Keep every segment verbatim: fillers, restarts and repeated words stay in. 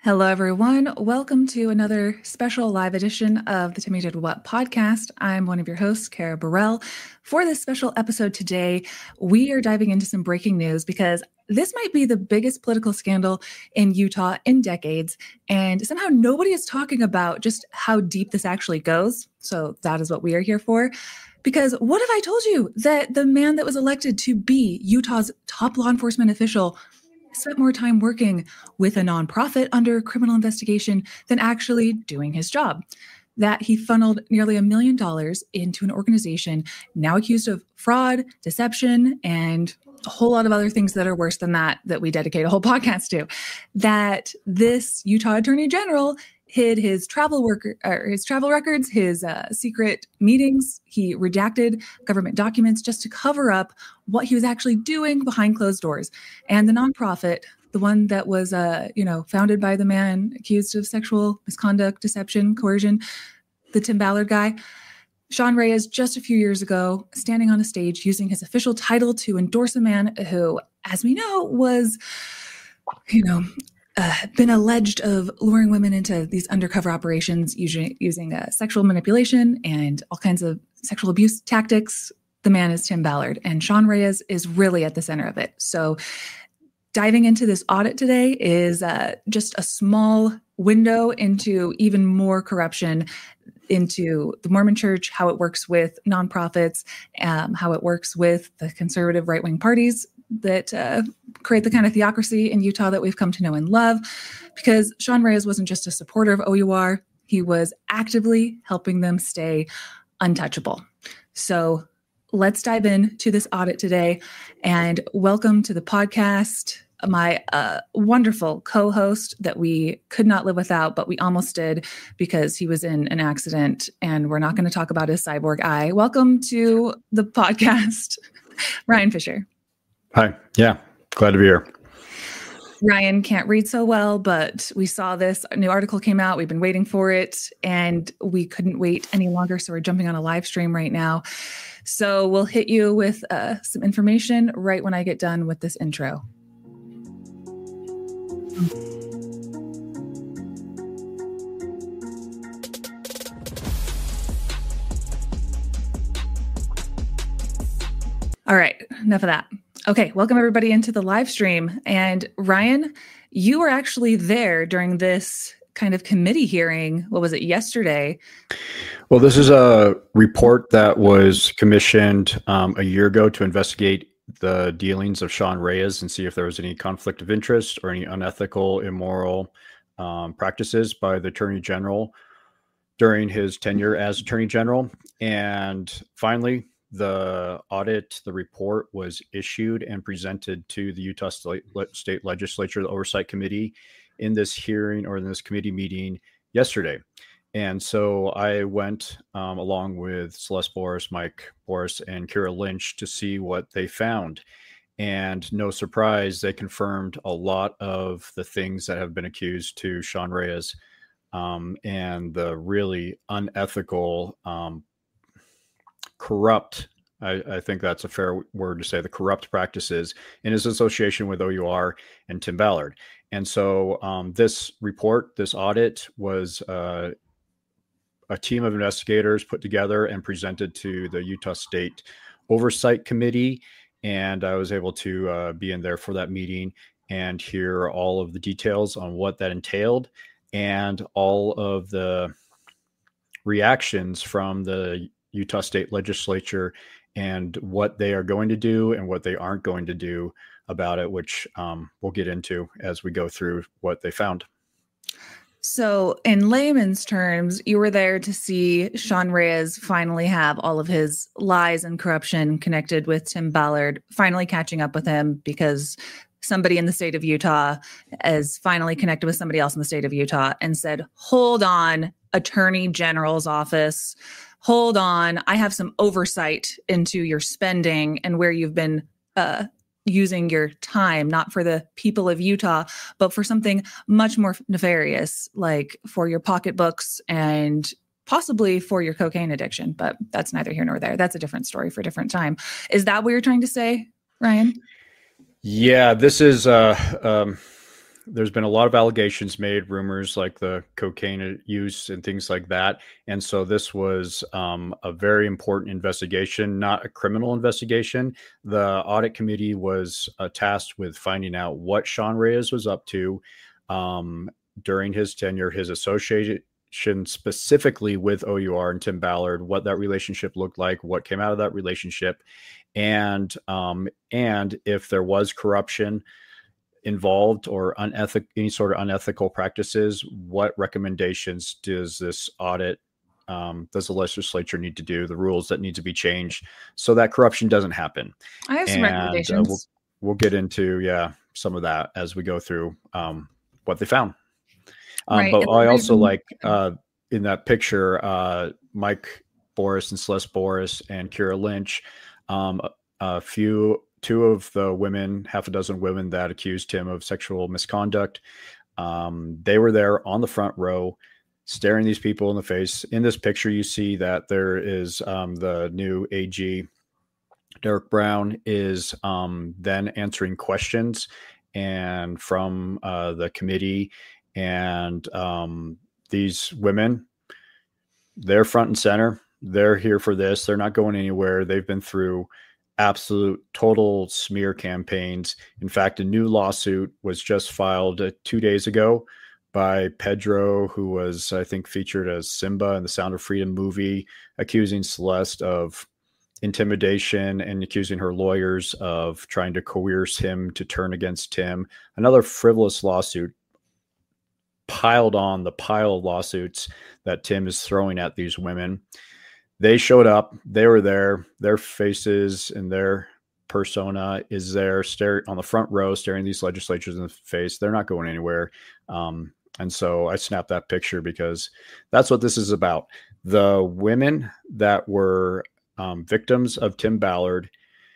Hello, everyone. Welcome to another special live edition of the Timmy Did What podcast. I'm one of your hosts, Kara Burrell. For this special episode today, we are diving into some breaking news because this might be the biggest political scandal in Utah in decades, and somehow nobody is talking about just how deep this actually goes. So that is what we are here for. Because what if I told you that the man that was elected to be Utah's top law enforcement official spent more time working with a nonprofit under criminal investigation than actually doing his job? That he funneled nearly a million dollars into an organization now accused of fraud, deception, and a whole lot of other things that are worse than that, that we dedicate a whole podcast to. That this Utah Attorney General hid his travel work, or his travel records, his uh, secret meetings. He redacted government documents just to cover up what he was actually doing behind closed doors. And the nonprofit, the one that was, uh, you know, founded by the man accused of sexual misconduct, deception, coercion, the Tim Ballard guy, Sean Reyes, just a few years ago, standing on a stage using his official title to endorse a man who, as we know, was, you know, Uh, been alleged of luring women into these undercover operations using, using uh, sexual manipulation and all kinds of sexual abuse tactics. The man is Tim Ballard, and Sean Reyes is really at the center of it. So diving into this audit today is uh, just a small window into even more corruption, into the Mormon Church, how it works with nonprofits, um, how it works with the conservative right-wing parties that uh, create the kind of theocracy in Utah that we've come to know and love. Because Sean Reyes wasn't just a supporter of O U R, he was actively helping them stay untouchable. So let's dive into this audit today, and welcome to the podcast, my uh, wonderful co-host that we could not live without, but we almost did because he was in an accident, and we're not going to talk about his cyborg eye. Welcome to the podcast, Ryan Fisher. Hi. Yeah. Glad to be here. Ryan can't read so well, but we saw this new article came out. We've been waiting for it, and we couldn't wait any longer. So we're jumping on a live stream right now. So we'll hit you with uh, some information right when I get done with this intro. All right. Enough of that. Okay, welcome everybody into the live stream. And Ryan, you were actually there during this kind of committee hearing. What was it, yesterday? Well, this is a report that was commissioned um, a year ago to investigate the dealings of Sean Reyes and see if there was any conflict of interest or any unethical, immoral um, practices by the Attorney General during his tenure as Attorney General. And finally, the audit, the report was issued and presented to the Utah State, State Legislature, the Oversight Committee, in this hearing or in this committee meeting yesterday. And so I went um, along with Celeste Boris, Mike Boris, and Kira Lynch to see what they found. And no surprise, they confirmed a lot of the things that have been accused to Sean Reyes um, and the really unethical um corrupt, I, I think that's a fair word to say, the corrupt practices in his association with O U R and Tim Ballard. And so um, this report, this audit was uh, a team of investigators put together and presented to the Utah State Oversight Committee. And I was able to uh, be in there for that meeting and hear all of the details on what that entailed and all of the reactions from the Utah State Legislature and what they are going to do and what they aren't going to do about it, which um, we'll get into as we go through what they found. So in layman's terms, you were there to see Sean Reyes finally have all of his lies and corruption connected with Tim Ballard finally catching up with him, because somebody in the state of Utah has finally connected with somebody else in the state of Utah and said, hold on, Attorney General's office, hold on, I have some oversight into your spending and where you've been uh, using your time, not for the people of Utah, but for something much more nefarious, like for your pocketbooks and possibly for your cocaine addiction. But that's neither here nor there. That's a different story for a different time. Is that what you're trying to say, Ryan? Yeah, this is uh, um, there's been a lot of allegations made, rumors like the cocaine use and things like that. And so this was um, a very important investigation, not a criminal investigation. The audit committee was uh, tasked with finding out what Sean Reyes was up to um, during his tenure, his association specifically with O U R and Tim Ballard, what that relationship looked like, what came out of that relationship, and um, and if there was corruption involved or unethical, any sort of unethical practices, what recommendations does this audit, um, does the legislature need to do, the rules that need to be changed so that corruption doesn't happen? I have some and, recommendations. Uh, we'll, we'll get into, yeah, some of that as we go through um, what they found. Um, right. But I also reason- like uh, in that picture, uh, Mike Boris and Celeste Boris and Kira Lynch, um, a, a few two of the women, half a dozen women that accused him of sexual misconduct. Um, they were there on the front row, staring these people in the face. In this picture, you see that there is um, the new A G, Derek Brown, is um, then answering questions and from uh, the committee. And um, these women, they're front and center. They're here for this. They're not going anywhere. They've been through absolute total smear campaigns. In fact, a new lawsuit was just filed uh, two days ago by Pedro, who was, I think, featured as Simba in the Sound of Freedom movie, accusing Celeste of intimidation and accusing her lawyers of trying to coerce him to turn against Tim. Another frivolous lawsuit piled on the pile of lawsuits that Tim is throwing at these women. They showed up. They were there. Their faces and their persona is there, stare on the front row, staring these legislatures in the face. They're not going anywhere. Um, and so I snapped that picture because that's what this is about. The women that were um, victims of Tim Ballard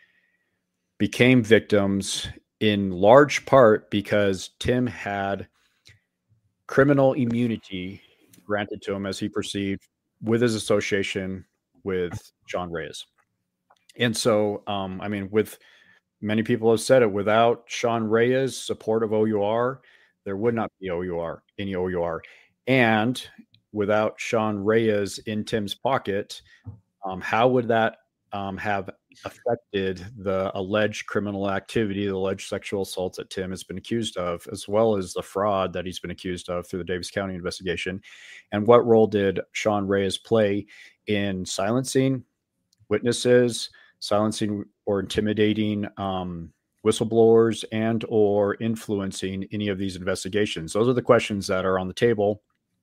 became victims in large part because Tim had criminal immunity granted to him, as he perceived, with his association with Sean Reyes. And so, um, I mean, with many people have said it, without Sean Reyes' support of O U R, there would not be O U R, any O U R. And without Sean Reyes in Tim's pocket, um, how would that um, have affected the alleged criminal activity, the alleged sexual assaults that Tim has been accused of, as well as the fraud that he's been accused of through the Davis County investigation? And what role did Sean Reyes play in silencing witnesses, silencing or intimidating um, whistleblowers, and or influencing any of these investigations? Those are the questions that are on the table.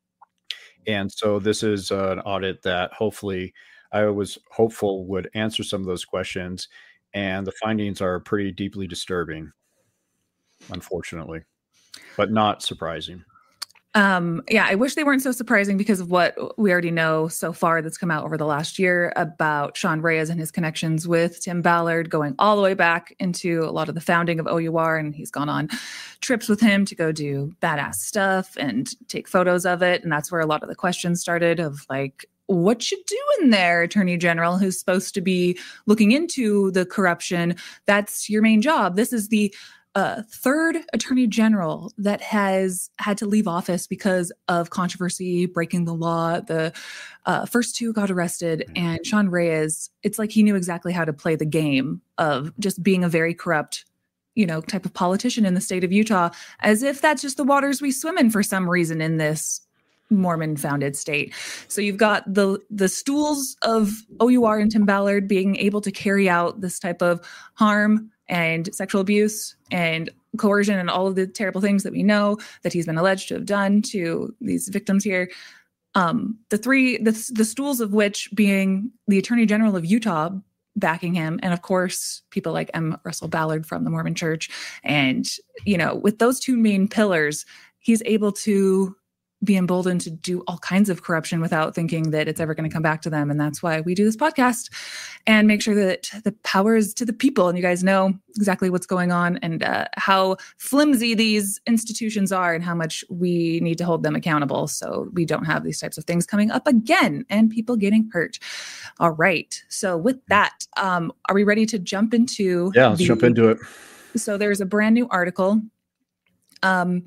And so this is an audit that hopefully I was hopeful would answer some of those questions. And the findings are pretty deeply disturbing, unfortunately, but not surprising. Um, yeah, I wish they weren't so surprising because of what we already know so far that's come out over the last year about Sean Reyes and his connections with Tim Ballard, going all the way back into a lot of the founding of O U R. And he's gone on trips with him to go do badass stuff and take photos of it. And that's where a lot of the questions started of like, what you doing there, Attorney General, who's supposed to be looking into the corruption? That's your main job. This is the uh, third Attorney General that has had to leave office because of controversy, breaking the law. The uh, first two got arrested, and Sean Reyes, it's like he knew exactly how to play the game of just being a very corrupt, you know, type of politician in the state of Utah, as if that's just the waters we swim in for some reason in this Mormon founded state. So you've got the the stools of O U R and Tim Ballard being able to carry out this type of harm and sexual abuse and coercion and all of the terrible things that we know that he's been alleged to have done to these victims here. Um, the three, the, the stools of which being the Attorney General of Utah backing him, and of course people like M. Russell Ballard from the Mormon Church. And, you know, with those two main pillars, he's able to be emboldened to do all kinds of corruption without thinking that it's ever going to come back to them. And that's why we do this podcast and make sure that the power is to the people. And you guys know exactly what's going on and uh, how flimsy these institutions are and how much we need to hold them accountable so we don't have these types of things coming up again and people getting hurt. All right. So with that, um, are we ready to jump into? Yeah, let's the, jump into it. So there's a brand new article um,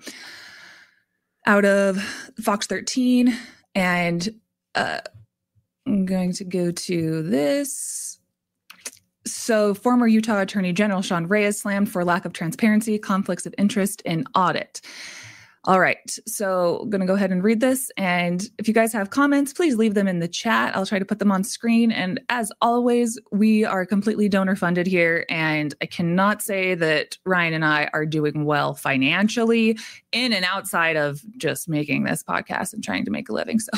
out of Fox thirteen. And uh, I'm going to go to this. So former Utah Attorney General Sean Reyes slammed for lack of transparency, conflicts of interest in audit. All right, so I'm going to go ahead and read this. And if you guys have comments, please leave them in the chat. I'll try to put them on screen. And as always, we are completely donor funded here. And I cannot say that Ryan and I are doing well financially in and outside of just making this podcast and trying to make a living. So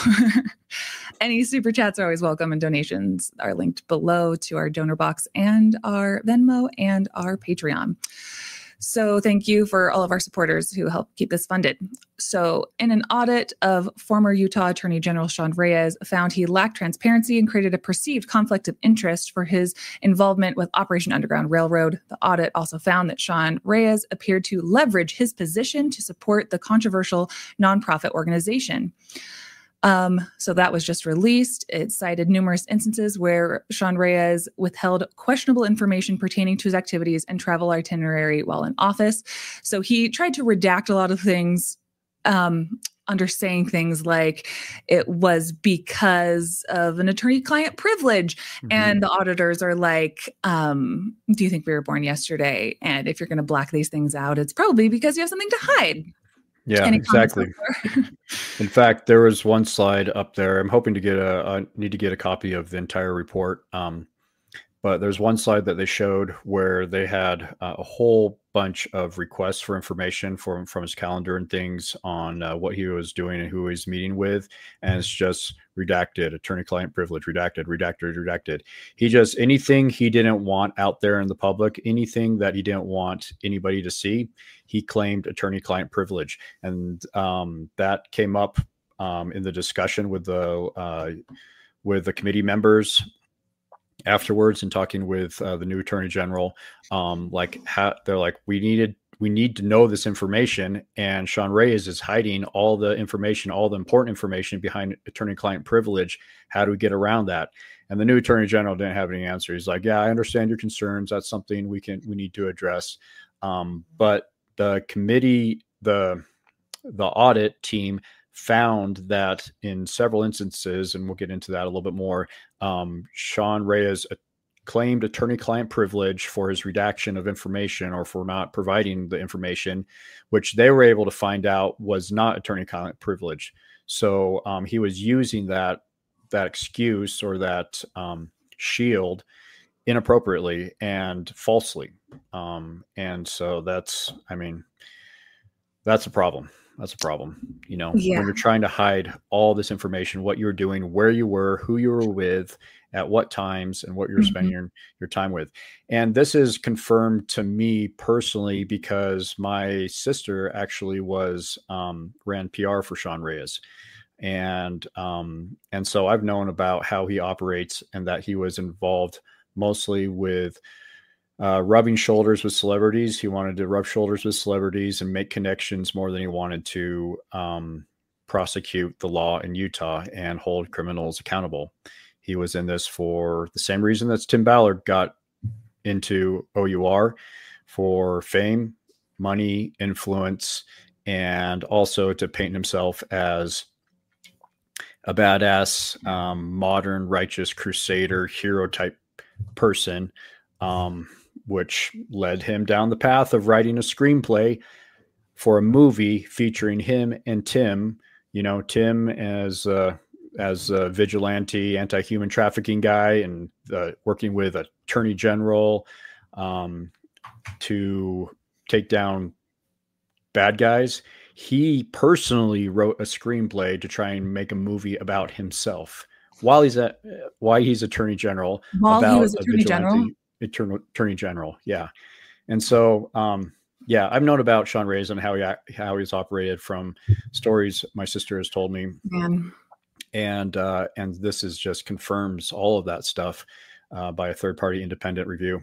any super chats are always welcome, and donations are linked below to our donor box and our Venmo and our Patreon. So thank you for all of our supporters who help keep this funded. So in an audit of former Utah Attorney General Sean Reyes found he lacked transparency and created a perceived conflict of interest for his involvement with Operation Underground Railroad. The audit also found that Sean Reyes appeared to leverage his position to support the controversial nonprofit organization. Um, so that was just released. It cited numerous instances where Sean Reyes withheld questionable information pertaining to his activities and travel itinerary while in office. So he tried to redact a lot of things, um, under saying things like it was because of an attorney-client privilege. Mm-hmm. And the auditors are like, um, do you think we were born yesterday? And if you're going to black these things out, it's probably because you have something to hide. Yeah, Any exactly. In fact, there was one slide up there. I'm hoping to get a, I need to get a copy of the entire report. Um, but there's one slide that they showed where they had uh, a whole bunch of requests for information from, from his calendar and things on uh, what he was doing and who he was meeting with. And it's just redacted, attorney-client privilege, redacted, redacted, redacted. He just, anything he didn't want out there in the public, anything that he didn't want anybody to see, he claimed attorney-client privilege. And um, that came up um, in the discussion with the, uh, with the committee members afterwards, and talking with uh, the new attorney general. Um, like how, they're like, we needed, we need to know this information. And Sean Reyes is hiding all the information, all the important information behind attorney-client privilege. How do we get around that? And the new attorney general didn't have any answer. He's like, yeah, I understand your concerns. That's something we can, we need to address. Um, but the committee, the, the audit team found that in several instances, and we'll get into that a little bit more, um, Sean Reyes claimed attorney-client privilege for his redaction of information or for not providing the information, which they were able to find out was not attorney-client privilege. So um, he was using that that excuse or that um, shield inappropriately and falsely. Um, and so that's, I mean, that's a problem. That's a problem. You know, yeah. When you're trying to hide all this information, what you were doing, where you were, who you were with, at what times, and what you're mm-hmm. spending your, your time with. And this is confirmed to me personally because my sister actually was, um, ran P R for Sean Reyes. And, um, and so I've known about how he operates and that he was involved mostly with Uh, rubbing shoulders with celebrities. He wanted to rub shoulders with celebrities and make connections more than he wanted to um, prosecute the law in Utah and hold criminals accountable. He was in this for the same reason that Tim Ballard got into O U R, for fame, money, influence, and also to paint himself as a badass, um, modern, righteous crusader, hero type person. Um, which led him down the path of writing a screenplay for a movie featuring him and Tim, you know, Tim as, uh, as a vigilante, anti-human trafficking guy, and uh, working with attorney general um, to take down bad guys. He personally wrote a screenplay to try and make a movie about himself while he's at, while he's attorney general. While about he was attorney general? Attorney, attorney general. Yeah. And so, um, yeah, I've known about Sean Reyes and how he, how he's operated from stories my sister has told me. Man. And, uh, and this is just confirms all of that stuff, uh, by a third party independent review.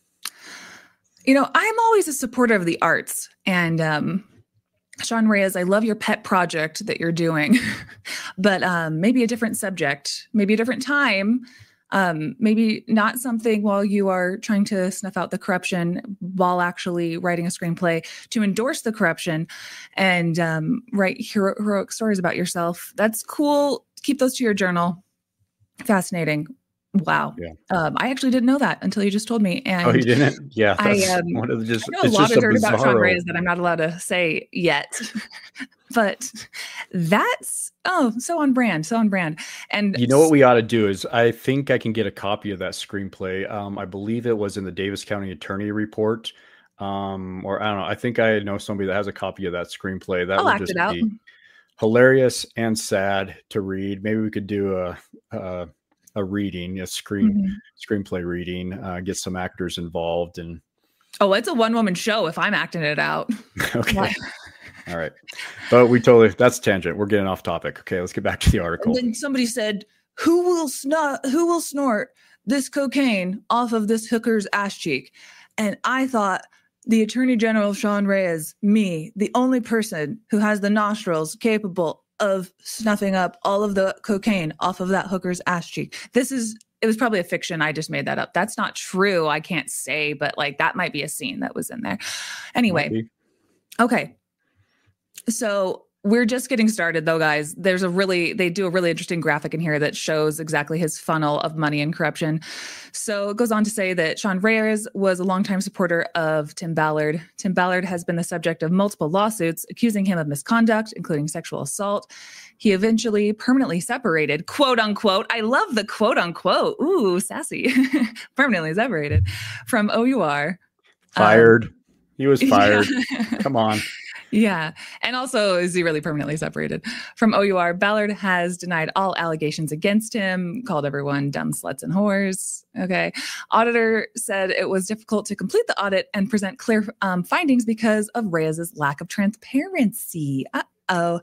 You know, I'm always a supporter of the arts, and, um, Sean Reyes, I love your pet project that you're doing, but, um, maybe a different subject, maybe a different time. Um, maybe not something while you are trying to snuff out the corruption while actually writing a screenplay to endorse the corruption and um, write hero- heroic stories about yourself. That's cool. Keep those to your journal. Fascinating. Wow. Yeah. Um, I actually didn't know that until you just told me. And oh, you didn't? Yeah. That's I, um, one of the just, I know a it's lot just of a dirt about Sean bizarro. Reyes that I'm not allowed to say yet. But that's, oh, so on brand, so on brand. And you know what we ought to do is I think I can get a copy of that screenplay. Um, I believe it was in the Davis County Attorney Report. Um, or I don't know. I think I know somebody that has a copy of that screenplay. That I'll would act just it out. be hilarious and sad to read. Maybe we could do a, a, a reading, a screen mm-hmm. screenplay reading, uh, get some actors involved. And oh, it's a one woman show if I'm acting it out. Okay. What? All right. But we totally, that's tangent. We're getting off topic. Okay. Let's get back to the article. And then somebody said, who will snort, who will snort this cocaine off of this hooker's ass cheek? And I thought, the Attorney General, Sean Reyes, me, the only person who has the nostrils capable of snuffing up all of the cocaine off of that hooker's ass cheek. This is, it was probably a fiction. I just made that up. That's not true. I can't say, but like that might be a scene that was in there. Anyway. Okay. So we're just getting started though, guys. There's a really, they do a really interesting graphic in here that shows exactly his funnel of money and corruption. So it goes on to say that Sean Reyes was a longtime supporter of Tim Ballard. Tim Ballard has been the subject of multiple lawsuits accusing him of misconduct, including sexual assault. He eventually permanently separated, quote unquote. I love the quote unquote. Ooh, sassy. Permanently separated from O U R. Fired. Um, he was fired. Yeah. Come on. Yeah. And also, is he really permanently separated from O U R? Ballard has denied all allegations against him, called everyone dumb sluts and whores. Okay. Auditor said it was difficult to complete the audit and present clear um, findings because of Reyes's lack of transparency. Uh-oh.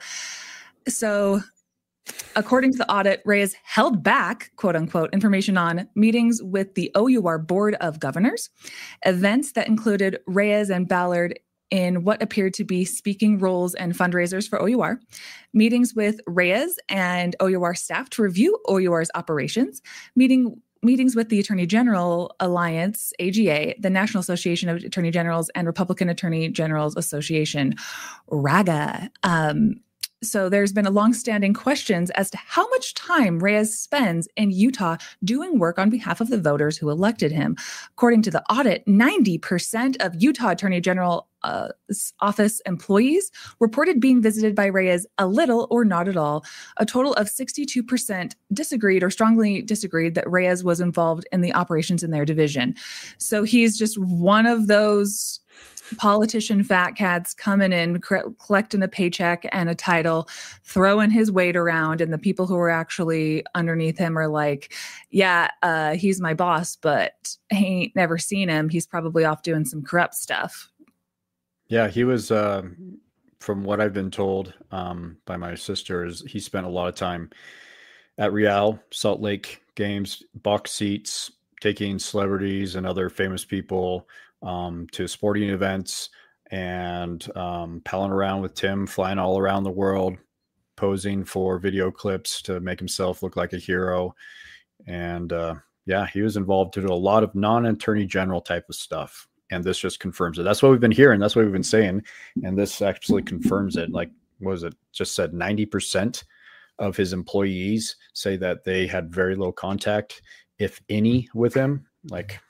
So according to the audit, Reyes held back, quote unquote, information on meetings with the O U R Board of Governors, events that included Reyes and Ballard in what appeared to be speaking roles and fundraisers for O U R, meetings with Reyes and O U R staff to review O U R's operations, meeting meetings with the Attorney General Alliance, A G A, the National Association of Attorney Generals, and Republican Attorney Generals Association, RAGA. Um, So there's been a longstanding questions as to how much time Reyes spends in Utah doing work on behalf of the voters who elected him. According to the audit, ninety percent of Utah Attorney General uh, office employees reported being visited by Reyes a little or not at all. A total of sixty-two percent disagreed or strongly disagreed that Reyes was involved in the operations in their division. So he's just one of those politician fat cats coming in, cr- collecting a paycheck and a title, throwing his weight around. And the people who are actually underneath him are like, yeah, uh, he's my boss, but I ain't never seen him. He's probably off doing some corrupt stuff. Yeah, he was, uh, from what I've been told um, by my sisters, he spent a lot of time at Real, Salt Lake games, box seats, taking celebrities and other famous people um, to sporting events and um, palling around with Tim, flying all around the world, posing for video clips to make himself look like a hero. And uh, yeah, he was involved in a lot of non-attorney general type of stuff. And this just confirms it. That's what we've been hearing. That's what we've been saying. And this actually confirms it. Like, what was it? Just said ninety percent of his employees say that they had very low contact, if any, with him. Like,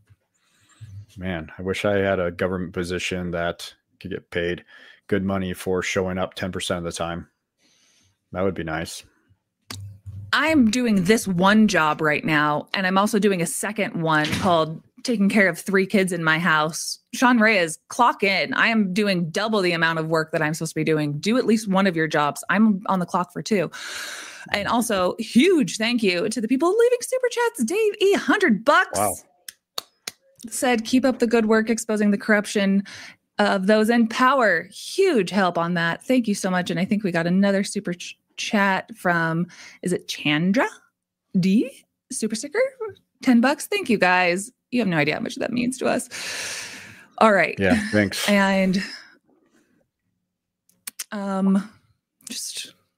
man, I wish I had a government position that could get paid good money for showing up ten percent of the time. That would be nice. I'm doing this one job right now, and I'm also doing a second one called taking care of three kids in my house. Sean Reyes, clock in. I am doing double the amount of work that I'm supposed to be doing. Do at least one of your jobs. I'm on the clock for two. And also, huge thank you to the people leaving super chats. Dave E, one hundred bucks. Wow. Said, keep up the good work exposing the corruption of those in power. Huge help on that. Thank you so much. And I think we got another super ch- chat from, is it Chandra D? Super sticker? ten bucks. Thank you, guys. You have no idea how much that means to us. All right. Yeah, thanks. And um, just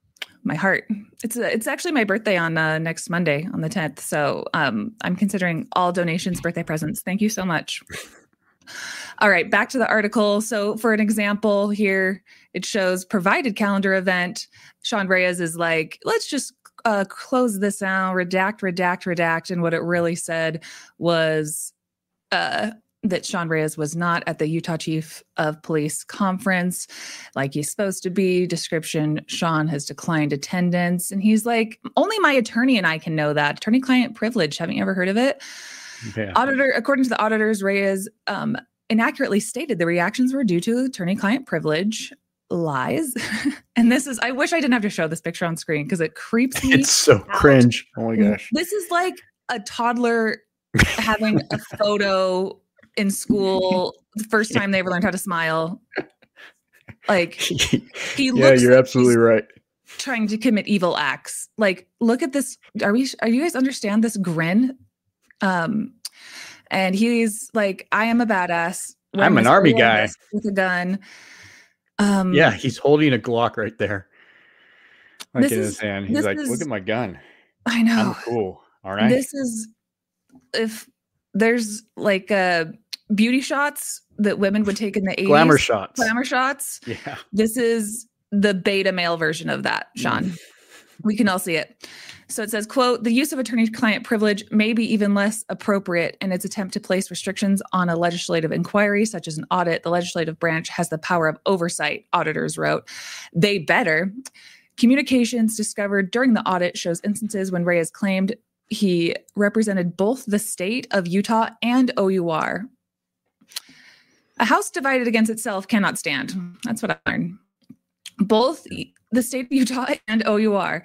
my heart. It's a, it's actually my birthday on uh, next Monday on the tenth. So um, I'm considering all donations birthday presents. Thank you so much. All right, back to the article. So for an example here, it shows provided calendar event. Sean Reyes is like, let's just uh, close this out, redact, redact, redact. And what it really said was uh, that Sean Reyes was not at the Utah Chief of Police conference like he's supposed to be. Description, Sean has declined attendance. And he's like, only my attorney and I can know that. Attorney-client privilege. Haven't you ever heard of it? Yeah. Auditor, according to the auditors, Reyes um, inaccurately stated the reactions were due to attorney-client privilege. Lies. And this is, I wish I didn't have to show this picture on screen because it creeps me. It's so out. Cringe. Oh my gosh. This is like a toddler having a photo in school the first time they ever learned how to smile. Like he yeah, looks you're like absolutely right. Trying to commit evil acts. Like, look at this. Are we, are you guys understand this grin? Um, and he's like, I am a badass. I'm an army guy with a gun. Um, yeah, he's holding a Glock right there. Like in is, his hand. He's like, is, look at my gun. I know. I'm cool. All right. This is, if there's like uh, beauty shots that women would take in the eighties. Glamour shots. Glamour shots. Yeah. This is the beta male version of that, Sean. Mm. We can all see it. So it says, quote, the use of attorney-client privilege may be even less appropriate in its attempt to place restrictions on a legislative inquiry, such as an audit. The legislative branch has the power of oversight, auditors wrote. They better. Communications discovered during the audit shows instances when Reyes claimed he represented both the state of Utah and O U R. A house divided against itself cannot stand. That's what I learned. Both the state of Utah and O U R.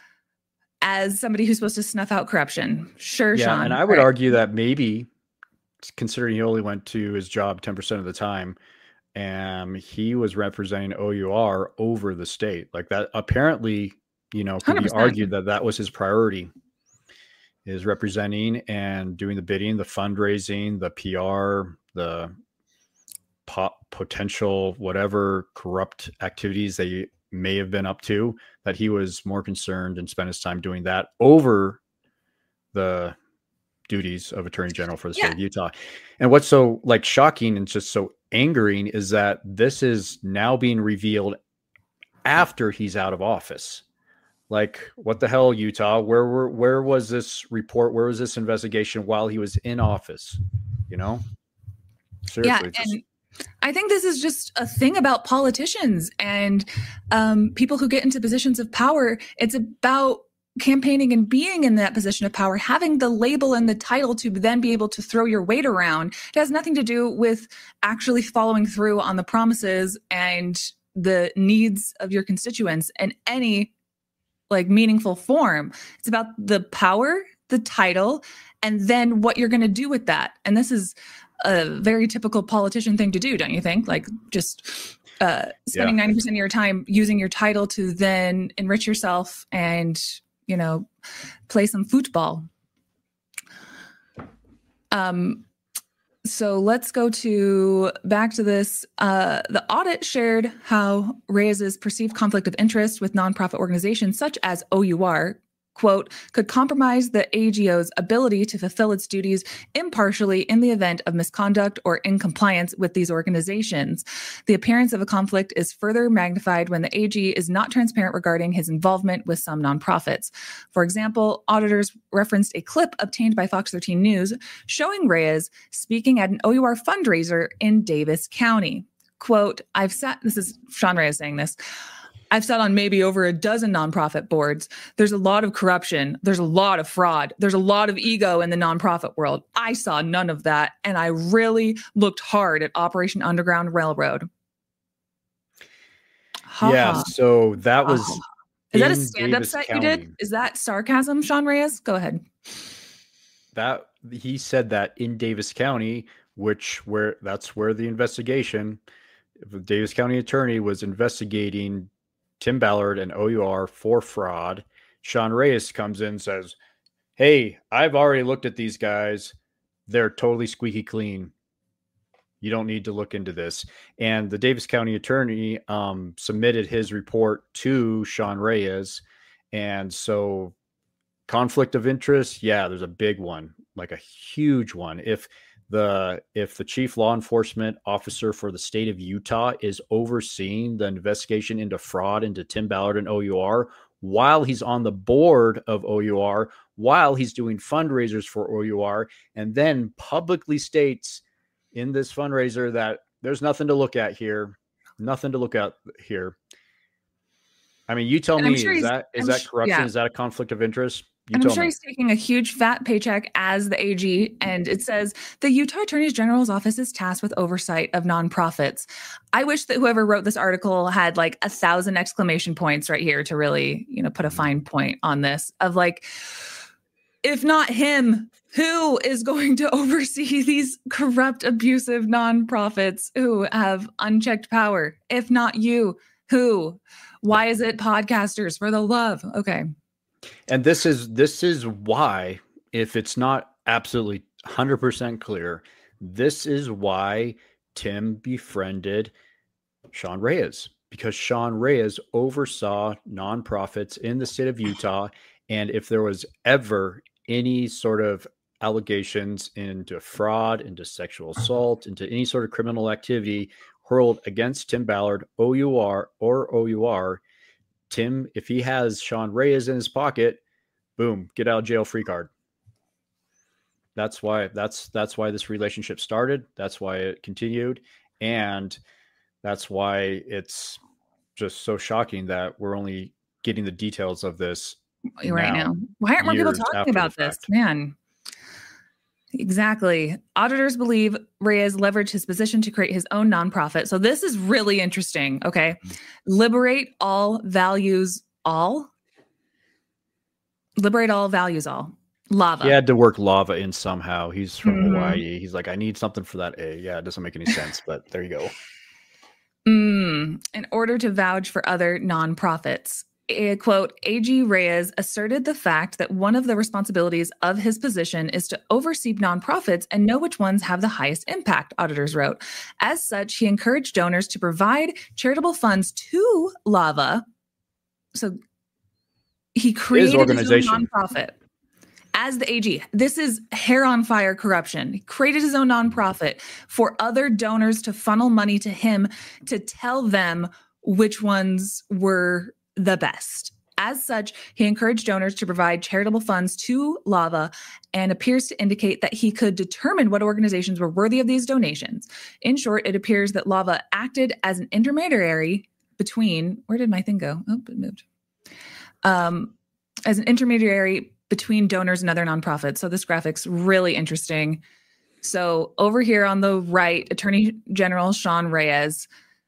As somebody who's supposed to snuff out corruption. Sure, yeah, Sean. And I would right. argue that maybe, considering he only went to his job ten percent of the time, and he was representing O U R over the state. Like that apparently, you know, could be argued that that was his priority, is representing and doing the bidding, the fundraising, the P R, the pot, potential whatever corrupt activities they may have been up to, that he was more concerned and spent his time doing that over the duties of Attorney General for the state yeah. of Utah. And what's so like shocking and just so angering is that this is now being revealed after he's out of office. Like, what the hell, Utah? Where were where was this report? Where was this investigation while he was in office? You know? Seriously. Yeah, and I think this is just a thing about politicians and um, people who get into positions of power. It's about campaigning and being in that position of power, having the label and the title to then be able to throw your weight around. It has nothing to do with actually following through on the promises and the needs of your constituents in any like meaningful form. It's about the power, the title, and then what you're going to do with that. And this is a very typical politician thing to do, don't you think? Like just uh, spending yeah. ninety percent of your time using your title to then enrich yourself and, you know, play some football. Um, so let's go to back to this. Uh, the audit shared how Reyes's perceived conflict of interest with nonprofit organizations such as O U R, quote, could compromise the A G O's ability to fulfill its duties impartially in the event of misconduct or in compliance with these organizations. The appearance of a conflict is further magnified when the A G is not transparent regarding his involvement with some nonprofits. For example, auditors referenced a clip obtained by Fox thirteen News showing Reyes speaking at an O U R fundraiser in Davis County. Quote, I've sat, this is Sean Reyes saying this, I've sat on maybe over a dozen nonprofit boards. There's a lot of corruption. There's a lot of fraud. There's a lot of ego in the nonprofit world. I saw none of that. And I really looked hard at Operation Underground Railroad. Ha yeah. ha. So that was. Oh. Is that a stand-up set you did? Is that sarcasm, Sean Reyes? Go ahead. That he said that in Davis County, which where that's where the investigation, the Davis County attorney was investigating Tim Ballard and O U R for fraud. Sean Reyes comes in and says, hey, I've already looked at these guys. They're totally squeaky clean. You don't need to look into this. And the Davis County attorney um, submitted his report to Sean Reyes. And so conflict of interest, yeah, there's a big one, like a huge one. If the if the chief law enforcement officer for the state of Utah is overseeing the investigation into fraud into Tim Ballard and O U R while he's on the board of O U R, while he's doing fundraisers for O U R, and then publicly states in this fundraiser that there's nothing to look at here, nothing to look at here. I mean, you tell me, sure is that is I'm that sh- corruption? yeah. Is that a conflict of interest? You And I'm tell sure me. he's taking a huge fat paycheck as the A G. And it says the Utah Attorney General's office is tasked with oversight of nonprofits. I wish that whoever wrote this article had like a thousand exclamation points right here to really, you know, put a fine point on this of like, if not him, who is going to oversee these corrupt, abusive nonprofits who have unchecked power? If not you, who? Why is it podcasters, for the love? Okay. And this is this is why, if it's not absolutely one hundred percent clear, this is why Tim befriended Sean Reyes, because Sean Reyes oversaw nonprofits in the state of Utah. And if there was ever any sort of allegations into fraud, into sexual assault, into any sort of criminal activity hurled against Tim Ballard, O U R or O U R, Tim, if he has Sean Reyes in his pocket, boom, get out of jail free card. That's why that's that's why this relationship started. That's why it continued. And that's why it's just so shocking that we're only getting the details of this right now. now. Why aren't more people years talking after the about this? fact. Man. Exactly. Auditors believe Reyes leveraged his position to create his own nonprofit. So this is really interesting. Okay. Liberate all values all. Liberate all values all. Lava. He had to work lava in somehow. He's from Mhm. Hawaii. He's like, I need something for that A. Yeah, it doesn't make any sense, but there you go. Mm, in order to vouch for other nonprofits. A, quote, A G Reyes asserted the fact that one of the responsibilities of his position is to oversee nonprofits and know which ones have the highest impact, auditors wrote. As such, he encouraged donors to provide charitable funds to Lava. So he created his, organization. his own nonprofit. As the A G, this is hair on fire corruption. He created his own nonprofit for other donors to funnel money to him to tell them which ones were the best. As such, he encouraged donors to provide charitable funds to Lava and appears to indicate that he could determine what organizations were worthy of these donations. In short, it appears that Lava acted as an intermediary between, where did my thing go? Oh, it moved. Um, as an intermediary between donors and other nonprofits. So this graphic's really interesting. So over here on the right, Attorney General Sean Reyes,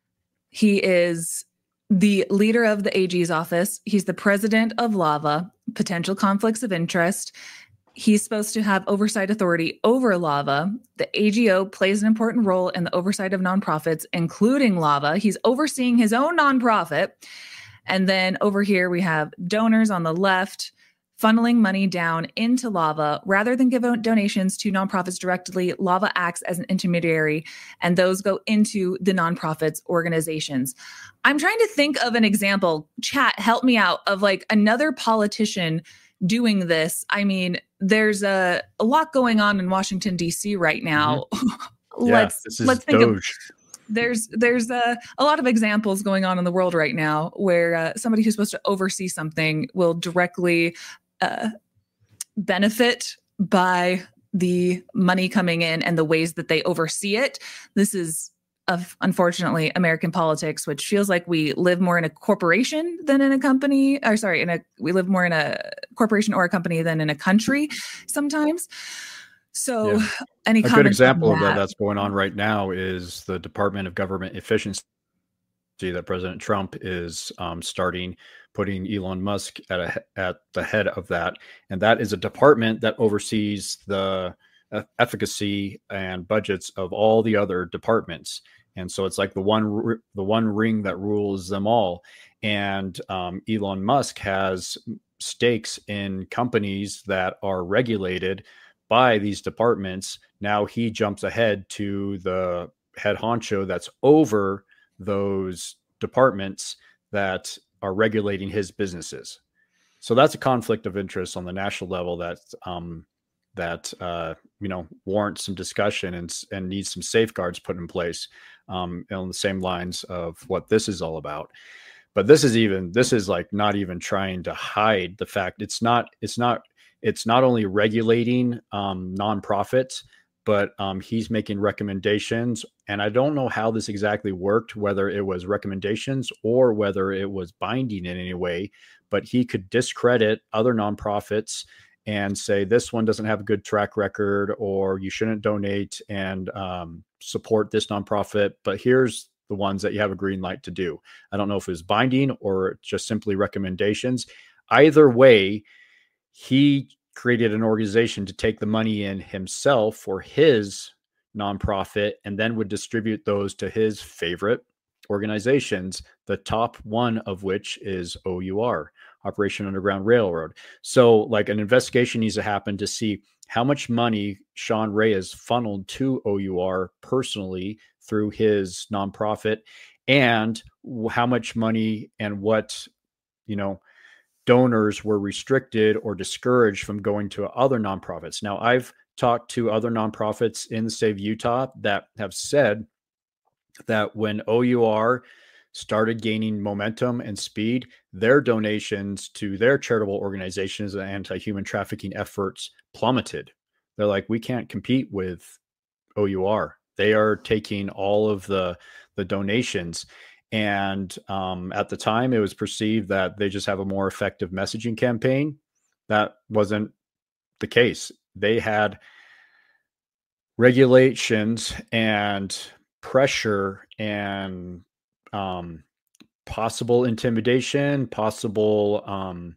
he is the leader of the A G's office. He's the president of Lava, potential conflicts of interest. He's supposed to have oversight authority over Lava. The A G O plays an important role in the oversight of nonprofits, including Lava. He's overseeing his own nonprofit. And then over here, we have donors on the left, funneling money down into Lava. Rather than give donations to nonprofits directly, Lava acts as an intermediary, and those go into the nonprofits organizations. I'm trying to think of an example. Chat, help me out, of like another politician doing this. I mean, there's a, a lot going on in Washington, D C right now. Mm-hmm. let's yeah, this is let's think Doge. of There's there's a, a lot of examples going on in the world right now where uh, somebody who's supposed to oversee something will directly uh, benefit by the money coming in and the ways that they oversee it. This is, of unfortunately, American politics, which feels like we live more in a corporation than in a company. Or sorry, in a we live more in a corporation or a company than in a country sometimes. So Yeah. any a good example of that that's going on right now is the Department of Government Efficiency that President Trump is um, starting, putting Elon Musk at a, at the head of that. And that is a department that oversees the efficacy and budgets of all the other departments. And so it's like the one the one ring that rules them all. And um, Elon Musk has stakes in companies that are regulated by these departments. Now he jumps ahead to the head honcho that's over those departments that are regulating his businesses. So that's a conflict of interest on the national level that um, that uh, you know warrants some discussion and and needs some safeguards put in place um, on the same lines of what this is all about. But this is even this is like not even trying to hide the fact it's not it's not it's not only regulating um, nonprofits, but um, he's making recommendations. And I don't know how this exactly worked, whether it was recommendations or whether it was binding in any way, but he could discredit other nonprofits and say, this one doesn't have a good track record, or you shouldn't donate and um, support this nonprofit, but here's the ones that you have a green light to do. I don't know if it was binding or just simply recommendations. Either way, he created an organization to take the money in himself for his nonprofit and then would distribute those to his favorite organizations, the top one of which is O U R, Operation Underground Railroad. So like an investigation needs to happen to see how much money Sean Reyes funneled to O U R personally through his nonprofit, and how much money and what, you know, donors were restricted or discouraged from going to other nonprofits. Now, I've talked to other nonprofits in the state of Utah that have said that when O U R started gaining momentum and speed, their donations to their charitable organizations and anti-human trafficking efforts plummeted. They're like, we can't compete with O U R. They are taking all of the, the donations. And um, at the time, it was perceived that they just have a more effective messaging campaign. That wasn't the case. They had regulations and pressure and um, possible intimidation, possible um,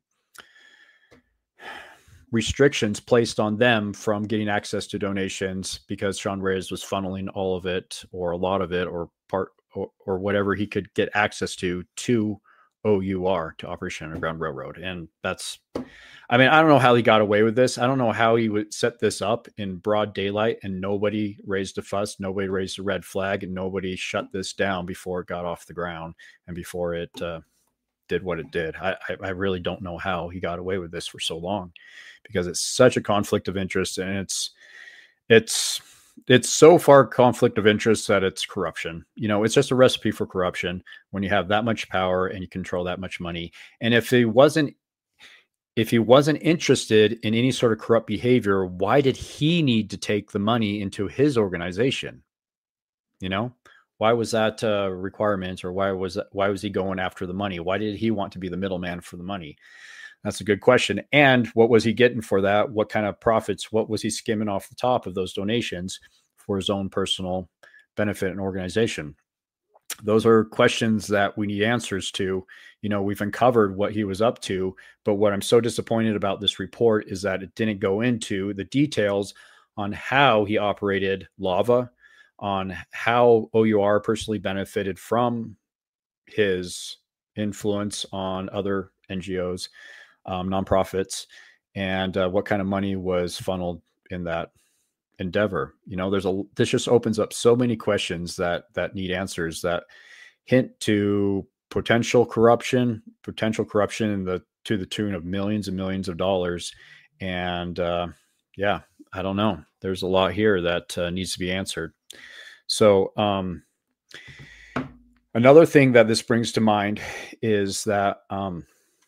restrictions placed on them from getting access to donations because Sean Reyes was funneling all of it or a lot of it or part or, or whatever he could get access to to O U R, to Operation Underground Railroad. And that's, I mean, I don't know how he got away with this. I don't know how he would set this up in broad daylight and nobody raised a fuss, nobody raised a red flag, and nobody shut this down before it got off the ground and before it uh, did what it did. I, I, I really don't know how he got away with this for so long, because it's such a conflict of interest, and it's, it's, it's so far conflict of interest that it's corruption. You know, it's just a recipe for corruption when you have that much power and you control that much money. And if he wasn't, if he wasn't interested in any sort of corrupt behavior, why did he need to take the money into his organization? You know, why was that a requirement, or why was that, why was he going after the money? Why did he want to be the middleman for the money? That's a good question. And what was he getting for that? What kind of profits? What was he skimming off the top of those donations for his own personal benefit and organization? Those are questions that we need answers to. You know, we've uncovered what he was up to, but what I'm so disappointed about this report is that it didn't go into the details on how he operated Lava, on how O U R personally benefited from his influence on other N G Os, um, nonprofits, and uh, what kind of money was funneled in that endeavor. You know, there's a, this just opens up so many questions that, that need answers, that hint to potential corruption, potential corruption in the, to the tune of millions and millions of dollars. And uh, yeah, I don't know. There's a lot here that uh, needs to be answered. So um, another thing that this brings to mind is that um,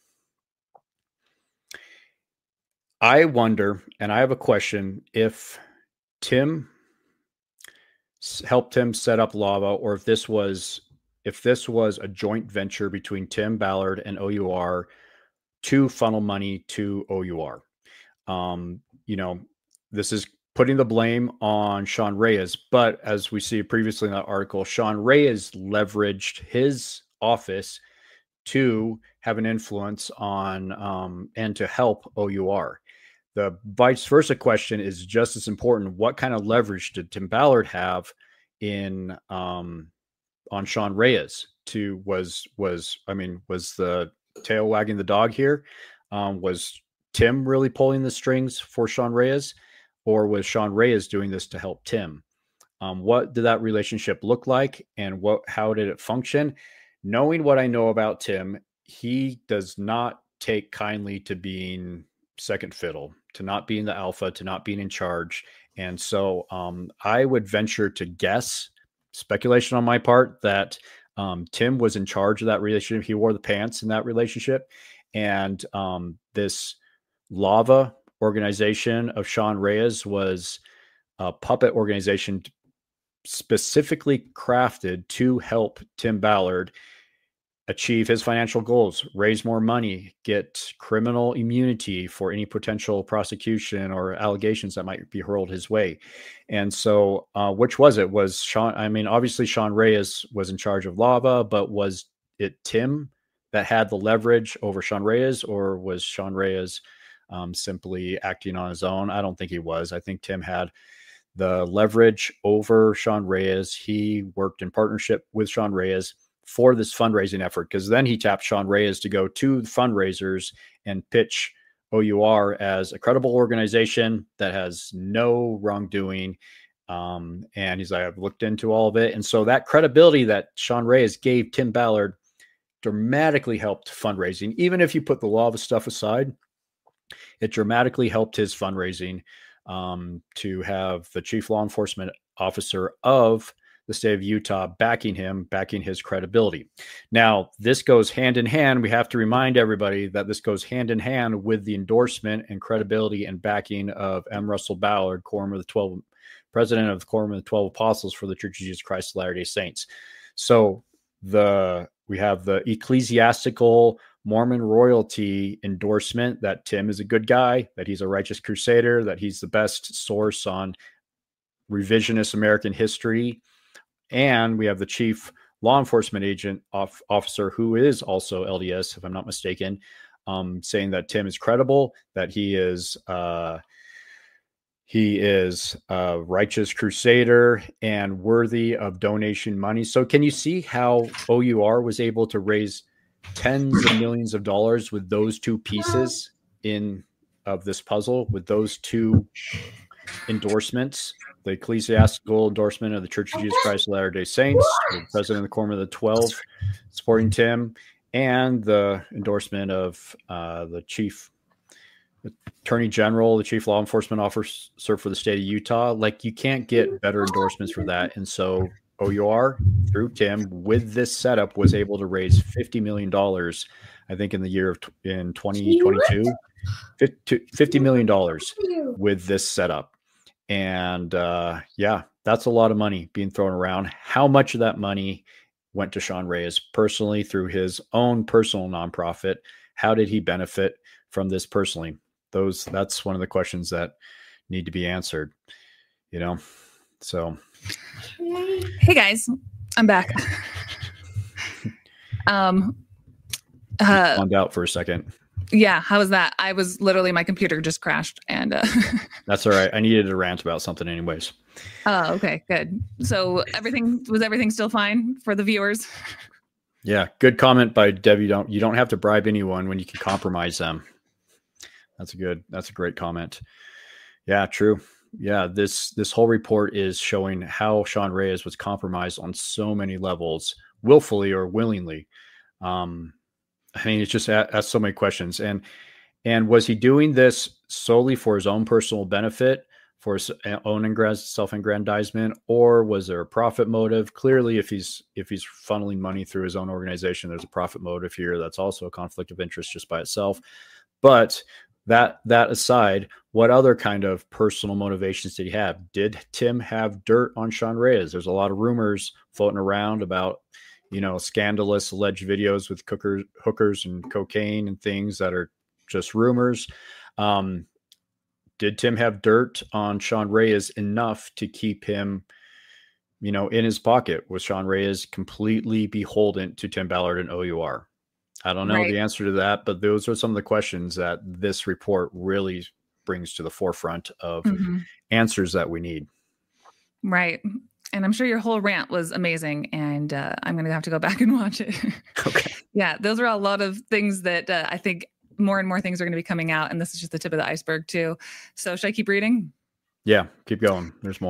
I wonder, and I have a question, if Tim helped him set up Lava, or if this was if this was a joint venture between Tim Ballard and O U R to funnel money to O U R. Um, you know, this is putting the blame on Sean Reyes, but as we see previously in that article, Sean Reyes leveraged his office to have an influence on um, and to help O U R. The vice versa question is just as important. What kind of leverage did Tim Ballard have in um, on Sean Reyes? To was was I mean, was the tail wagging the dog here? Um, was Tim really pulling the strings for Sean Reyes, or was Sean Reyes doing this to help Tim? Um, what did that relationship look like, and what how did it function? Knowing what I know about Tim, he does not take kindly to being second fiddle, to not being the alpha, to not being in charge. And so um, I would venture to guess, speculation on my part, that um, Tim was in charge of that relationship. He wore the pants in that relationship. And um, this Lava organization of Sean Reyes was a puppet organization specifically crafted to help Tim Ballard achieve his financial goals, raise more money, get criminal immunity for any potential prosecution or allegations that might be hurled his way. And so, uh, which was it? Was Sean, I mean, obviously Sean Reyes was in charge of Lava, but was it Tim that had the leverage over Sean Reyes, or was Sean Reyes um, simply acting on his own? I don't think he was. I think Tim had the leverage over Sean Reyes. He worked in partnership with Sean Reyes for this fundraising effort, because then he tapped Sean Reyes to go to fundraisers and pitch O U R as a credible organization that has no wrongdoing. Um, and he's like, I've looked into all of it. And so that credibility that Sean Reyes gave Tim Ballard dramatically helped fundraising. Even if you put the Lava stuff aside, it dramatically helped his fundraising um, to have the chief law enforcement officer of the state of Utah backing him, backing his credibility. Now, this goes hand in hand. We have to remind everybody that this goes hand in hand with the endorsement and credibility and backing of M. Russell Ballard, Quorum of the Twelve, president of the Quorum of the Twelve Apostles for the Church of Jesus Christ of Latter-day Saints. So the we have the ecclesiastical Mormon royalty endorsement that Tim is a good guy, that he's a righteous crusader, that he's the best source on revisionist American history. And we have the chief law enforcement agent off, officer, who is also L D S, if I'm not mistaken, um, saying that Tim is credible, that he is uh, he is a righteous crusader and worthy of donation money. So can you see how O U R was able to raise tens of millions of dollars with those two pieces in of this puzzle, with those two endorsements? The ecclesiastical endorsement of the Church of Jesus Christ of Latter-day Saints, the president of the Quorum of the Twelve supporting Tim, and the endorsement of uh, the chief attorney general, the chief law enforcement officer for the state of Utah. Like, you can't get better endorsements for that. And so O U R, through Tim, with this setup, was able to raise fifty million dollars, I think, in the year of in twenty twenty-two, fifty million dollars with this setup. And uh, yeah, that's a lot of money being thrown around. How much of that money went to Sean Reyes personally through his own personal nonprofit? How did he benefit from this personally? Those that's one of the questions that need to be answered, you know? So. Hey guys, I'm back. um, uh, Found out for a second. Yeah, how was that? I was literally, my computer just crashed, and uh, that's all right. I needed to rant about something, anyways. Oh, okay, good. So everything was everything still fine for the viewers? Yeah, good comment by Debbie. Don't you don't have to bribe anyone when you can compromise them. That's a good. That's a great comment. Yeah, true. Yeah, this this whole report is showing how Sean Reyes was compromised on so many levels, willfully or willingly. Um, I mean, it's just asked so many questions. And and was he doing this solely for his own personal benefit, for his own self-aggrandizement, or was there a profit motive? Clearly, if he's if he's funneling money through his own organization, there's a profit motive here. That's also a conflict of interest just by itself. But that that aside, what other kind of personal motivations did he have? Did Tim have dirt on Sean Reyes? There's a lot of rumors floating around about, you know, scandalous alleged videos with cookers, hookers and cocaine and things that are just rumors. Um, did Tim have dirt on Sean Reyes enough to keep him, you know, in his pocket? Was Sean Reyes completely beholden to Tim Ballard and O U R? I don't know right. the answer to that, but those are some of the questions that this report really brings to the forefront of mm-hmm. answers that we need. Right. And I'm sure your whole rant was amazing, and uh, I'm going to have to go back and watch it. Okay. Yeah, those are a lot of things that uh, I think more and more things are going to be coming out, and this is just the tip of the iceberg too. So should I keep reading? Yeah, keep going. There's more.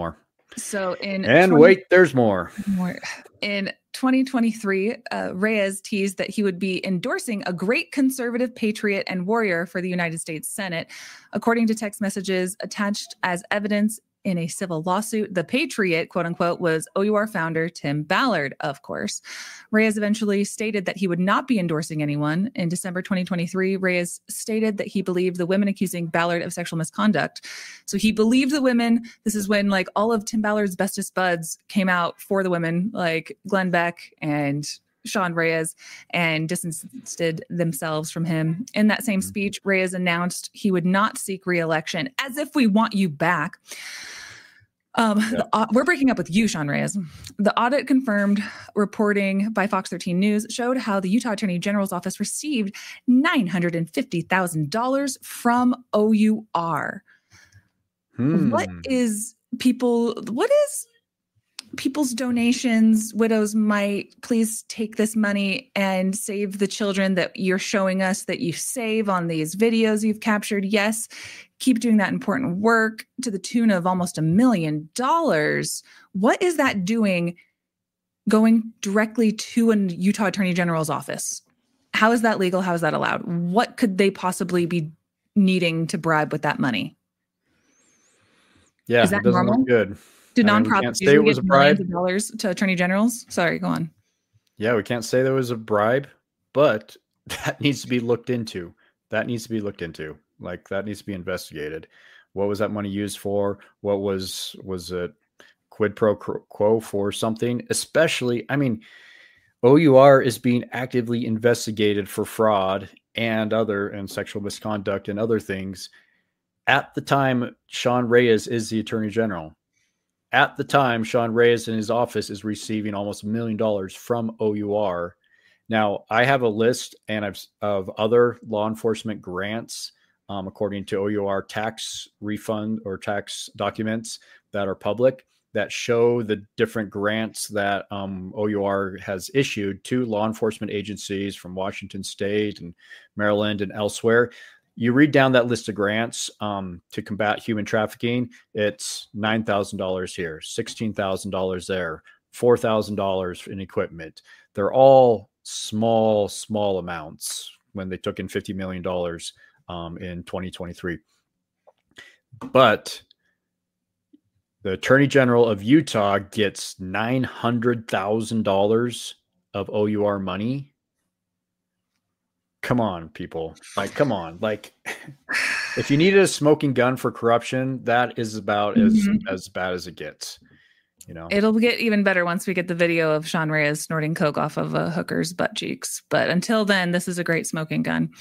So in and 20- wait, there's more. more. In twenty twenty-three, uh, Reyes teased that he would be endorsing a great conservative patriot and warrior for the United States Senate. According to text messages attached as evidence in a civil lawsuit, the patriot, quote unquote, was O U R founder Tim Ballard, of course. Reyes eventually stated that he would not be endorsing anyone. In December twenty twenty-three, Reyes stated that he believed the women accusing Ballard of sexual misconduct. So he believed the women. This is when like all of Tim Ballard's bestest buds came out for the women, like Glenn Beck and Sean Reyes, and distanced themselves from him. In that same speech, Reyes announced he would not seek re-election, as if we want you back. Um, Yeah. the, we're breaking up with you, Sean Reyes. The audit confirmed reporting by Fox thirteen News showed how the Utah Attorney General's office received nine hundred fifty thousand dollars from O U R. Hmm. What is people, what is people's donations? Widows might please take this money and save the children that you're showing us that you save on these videos you've captured. Yes, keep doing that important work to the tune of almost a million dollars. What is that doing going directly to a Utah Attorney General's office? How is that legal? How is that allowed? What could they possibly be needing to bribe with that money? Yeah, is that it doesn't normal? look good. Do I mean, we nonprofits can't say usually it was give a bribe. millions of dollars to attorney generals? Sorry, go on. Yeah, we can't say there was a bribe, but that needs to be looked into. That needs to be looked into. Like that needs to be investigated. What was that money used for? What was was it quid pro quo for something? Especially, I mean, O U R is being actively investigated for fraud and other and sexual misconduct and other things. At the time, Sean Reyes is the Attorney General. At the time, Sean Reyes in his office is receiving almost a million dollars from O U R. Now, I have a list and I've, of other law enforcement grants, um, according to O U R tax refund or tax documents that are public, that show the different grants that um, O U R has issued to law enforcement agencies from Washington State and Maryland and elsewhere. You read down that list of grants um, to combat human trafficking, it's nine thousand dollars here, sixteen thousand dollars there, four thousand dollars in equipment. They're all small, small amounts when they took in fifty million dollars um, in twenty twenty-three. But the Attorney General of Utah gets nine hundred thousand dollars of O U R money. Come on, people. Like, come on. Like, if you needed a smoking gun for corruption, that is about mm-hmm. as, as bad as it gets. You know, it'll get even better once we get the video of Sean Reyes snorting coke off of a hooker's butt cheeks. But until then, this is a great smoking gun.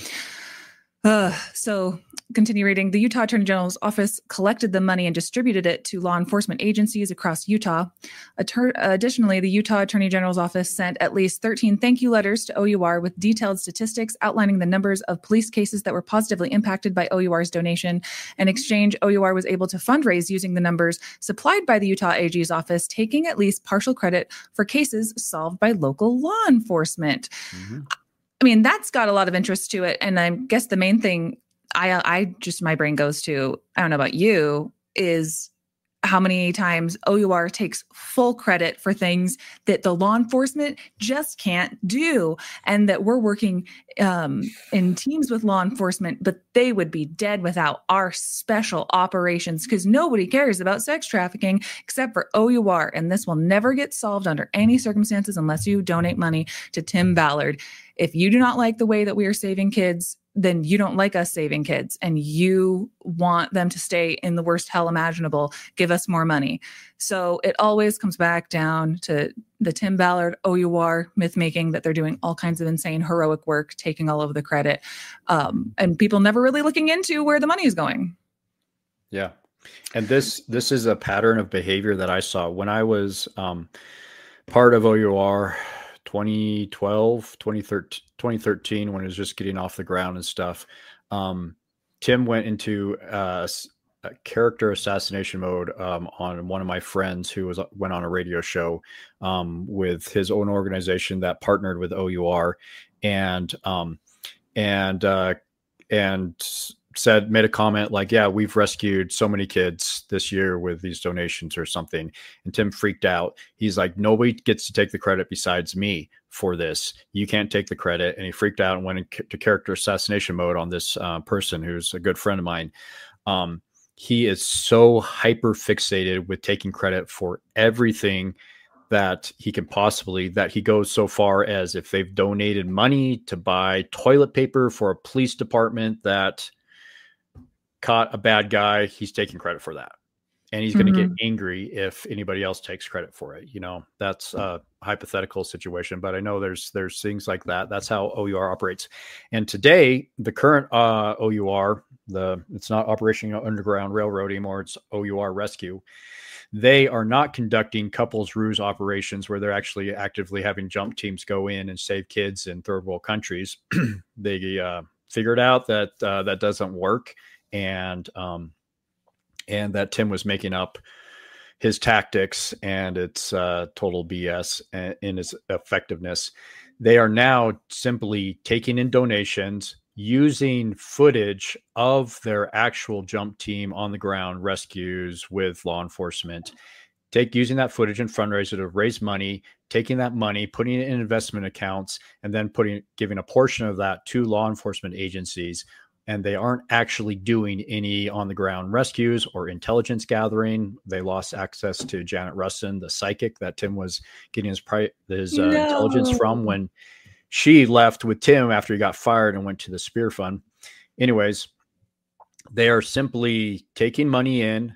Uh, so continue reading. The Utah Attorney General's office collected the money and distributed it to law enforcement agencies across Utah. Atter- additionally, the Utah Attorney General's office sent at least thirteen thank you letters to O U R with detailed statistics outlining the numbers of police cases that were positively impacted by O U R's donation. In exchange, O U R was able to fundraise using the numbers supplied by the Utah A G's office, taking at least partial credit for cases solved by local law enforcement. Mm-hmm. I mean, that's got a lot of interest to it. And I guess the main thing I, I just, my brain goes to, I don't know about you, is how many times O U R takes full credit for things that the law enforcement just can't do. And that we're working um, in teams with law enforcement, but they would be dead without our special operations because nobody cares about sex trafficking except for O U R. And this will never get solved under any circumstances unless you donate money to Tim Ballard. If you do not like the way that we are saving kids, then you don't like us saving kids and you want them to stay in the worst hell imaginable. Give us more money. So it always comes back down to the Tim Ballard O U R myth making that they're doing all kinds of insane heroic work, taking all of the credit, um, and people never really looking into where the money is going. Yeah. And this, this is a pattern of behavior that I saw when I was um, part of O U R. twenty twelve, twenty thirteen, twenty thirteen, when it was just getting off the ground and stuff. Um, Tim went into uh, a character assassination mode um, on one of my friends who was went on a radio show um, with his own organization that partnered with O U R, and um, and uh, and said, made a comment like, yeah, we've rescued so many kids this year with these donations or something. And Tim freaked out. He's like, nobody gets to take the credit besides me for this. You can't take the credit. And he freaked out and went into character assassination mode on this uh, person who's a good friend of mine. Um, he is so hyper fixated with taking credit for everything that he can possibly, that he goes so far as if they've donated money to buy toilet paper for a police department that caught a bad guy, he's taking credit for that. And he's mm-hmm. going to get angry if anybody else takes credit for it. You know, that's a hypothetical situation, but I know there's, there's things like that. That's how O U R operates. And today, the current uh, O U R, the, it's not Operation Underground Railroad anymore. It's O U R Rescue. They are not conducting couples ruse operations where they're actually actively having jump teams go in and save kids in third world countries. They uh, figured out that uh, that doesn't work. And, um, and that Tim was making up his tactics, and it's uh, total B S in his effectiveness. They are now simply taking in donations, using footage of their actual jump team on the ground rescues with law enforcement, take using that footage and fundraiser to raise money, taking that money, putting it in investment accounts, and then putting, giving a portion of that to law enforcement agencies. And they aren't actually doing any on the ground rescues or intelligence gathering. They lost access to Janet Russin, the psychic that Tim was getting his, pri- his uh, no. intelligence from when she left with Tim after he got fired and went to the Spear Fund. Anyways, they are simply taking money in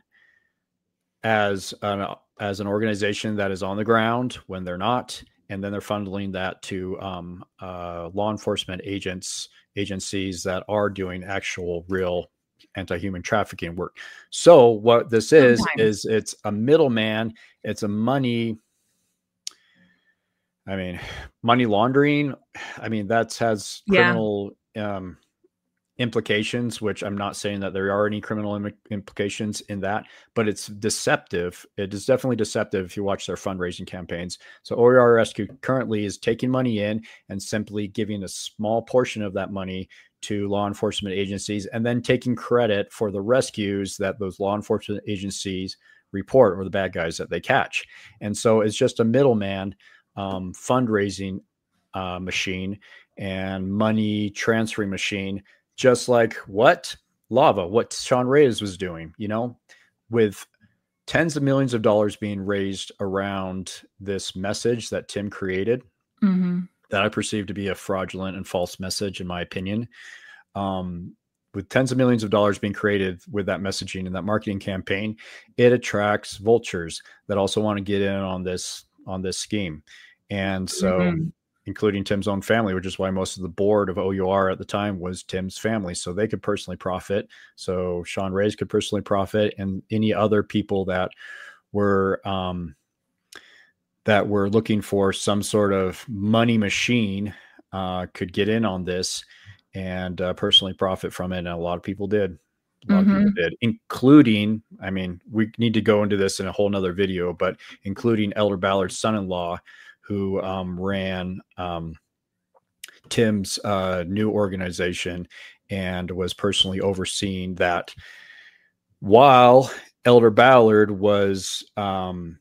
as an, as an organization that is on the ground when they're not. And then they're funneling that to um, uh, law enforcement agents, agencies that are doing actual real anti-human trafficking work. So what this is, Sometimes. is it's a middleman. It's a money, I mean, money laundering. I mean, that has criminal yeah. um, implications, which I'm not saying that there are any criminal Im- implications in that, but it's deceptive. It is definitely deceptive if you watch their fundraising campaigns. So O U R Rescue currently is taking money in and simply giving a small portion of that money to law enforcement agencies, and then taking credit for the rescues that those law enforcement agencies report, or the bad guys that they catch. And so it's just a middleman um, fundraising uh, machine and money transferring machine, just like what Lava, what Sean Reyes was doing, you know, with tens of millions of dollars being raised around this message that Tim created, mm-hmm. that I perceive to be a fraudulent and false message, in my opinion. Um, with tens of millions of dollars being created with that messaging and that marketing campaign, it attracts vultures that also want to get in on this, on this scheme. And so, mm-hmm. including Tim's own family, which is why most of the board of O U R at the time was Tim's family. So they could personally profit. So Sean Reyes could personally profit, and any other people that were, um, that were looking for some sort of money machine uh, could get in on this and uh, personally profit from it. And a lot of people did. A lot mm-hmm. of people did, including, I mean, we need to go into this in a whole nother video, but including Elder Ballard's son-in-law, who um, ran um, Tim's uh, new organization and was personally overseeing that, while Elder Ballard was um,